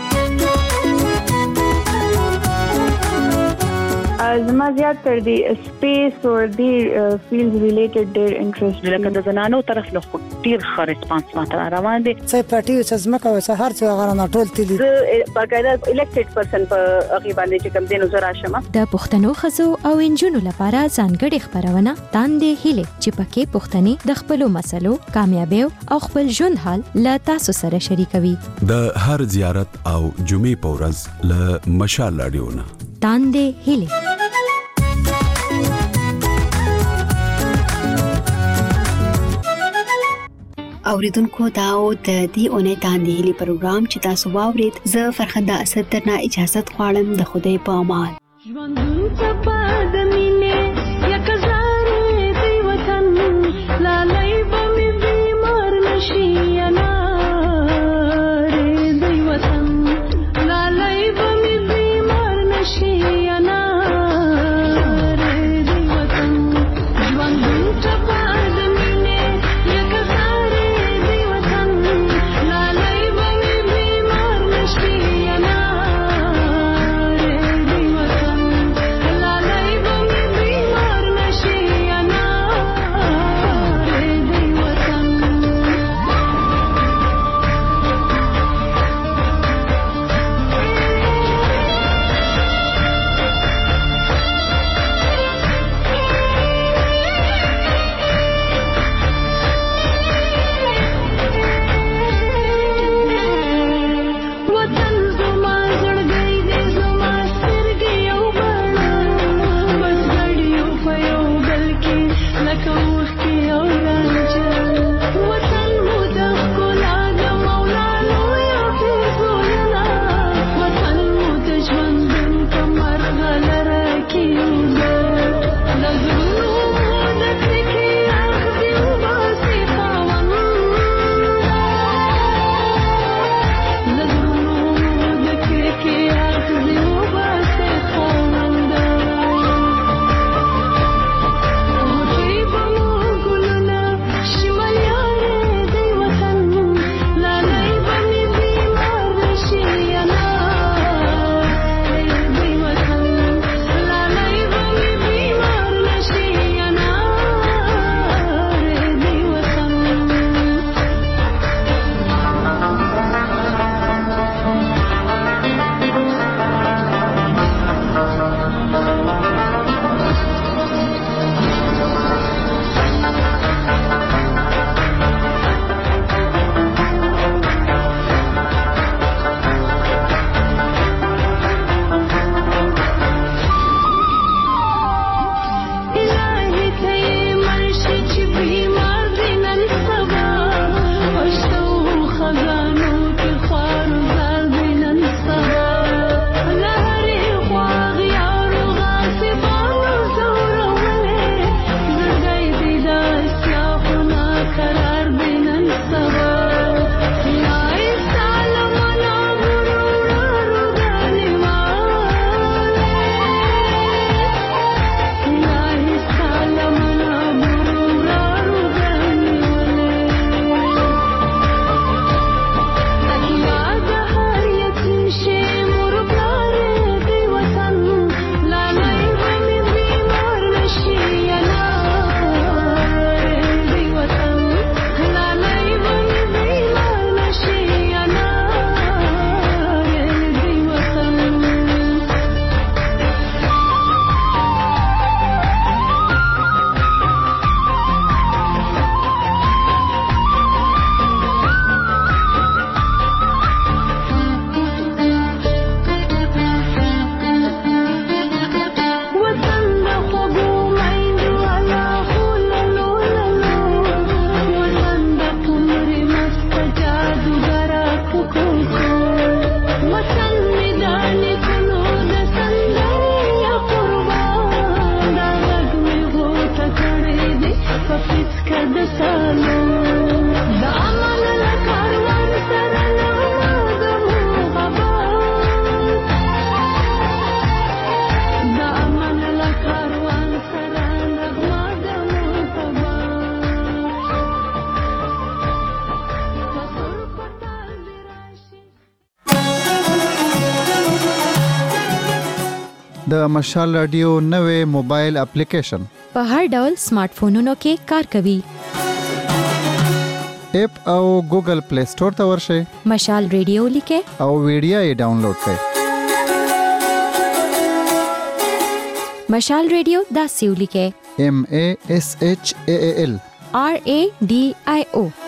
زما زیات تر دی سپیس او دی فیلډ ریلیټډ ډیر انټرست لکه د زنانو طرف له ډیر ښه ریسپانس ماته روان دي څه پټي څه زمکه او څه هر څه غره نه ټول تلي باقاعده الیکټډ پرسن په هغه باندې چې کوم دینو زرا شمه د پښتنو خزو او انجونو لپاره ځانګړي خبرونه تاندې هیله چې پکې پښتني د خپل مسلو کامیابی او خپل ژوند حال له تاسو سره شریکوي د هر زیارت او جمعې په ورځ له مشال رادیوونه تاندې هیله اوریدونکو دا او د دې اونۍ تاندې هیلي پروګرام چې تاسو واورید زه فرخنده اسد درنه اجازه غواړم د خدای په امان ژوندون څپه د مینې یک زارې دی وطن لالای به مې بیمار نشي انارې دی وطن لالای به مې بیمار نشي انارې دی وطن ژوندون څپه Bye. د مشال رادیو نوې موبایل اپلیکیشن په هر ډول سمارټ فونونو کې کار کوي. اپ او ګوګل پلی سٹور ته ورشئ. مشال ریډیو لیکه او ویډیو یې ډاونلوډ کړئ. مشال ریډیو دا سیو لیکه MASHAAL RADIO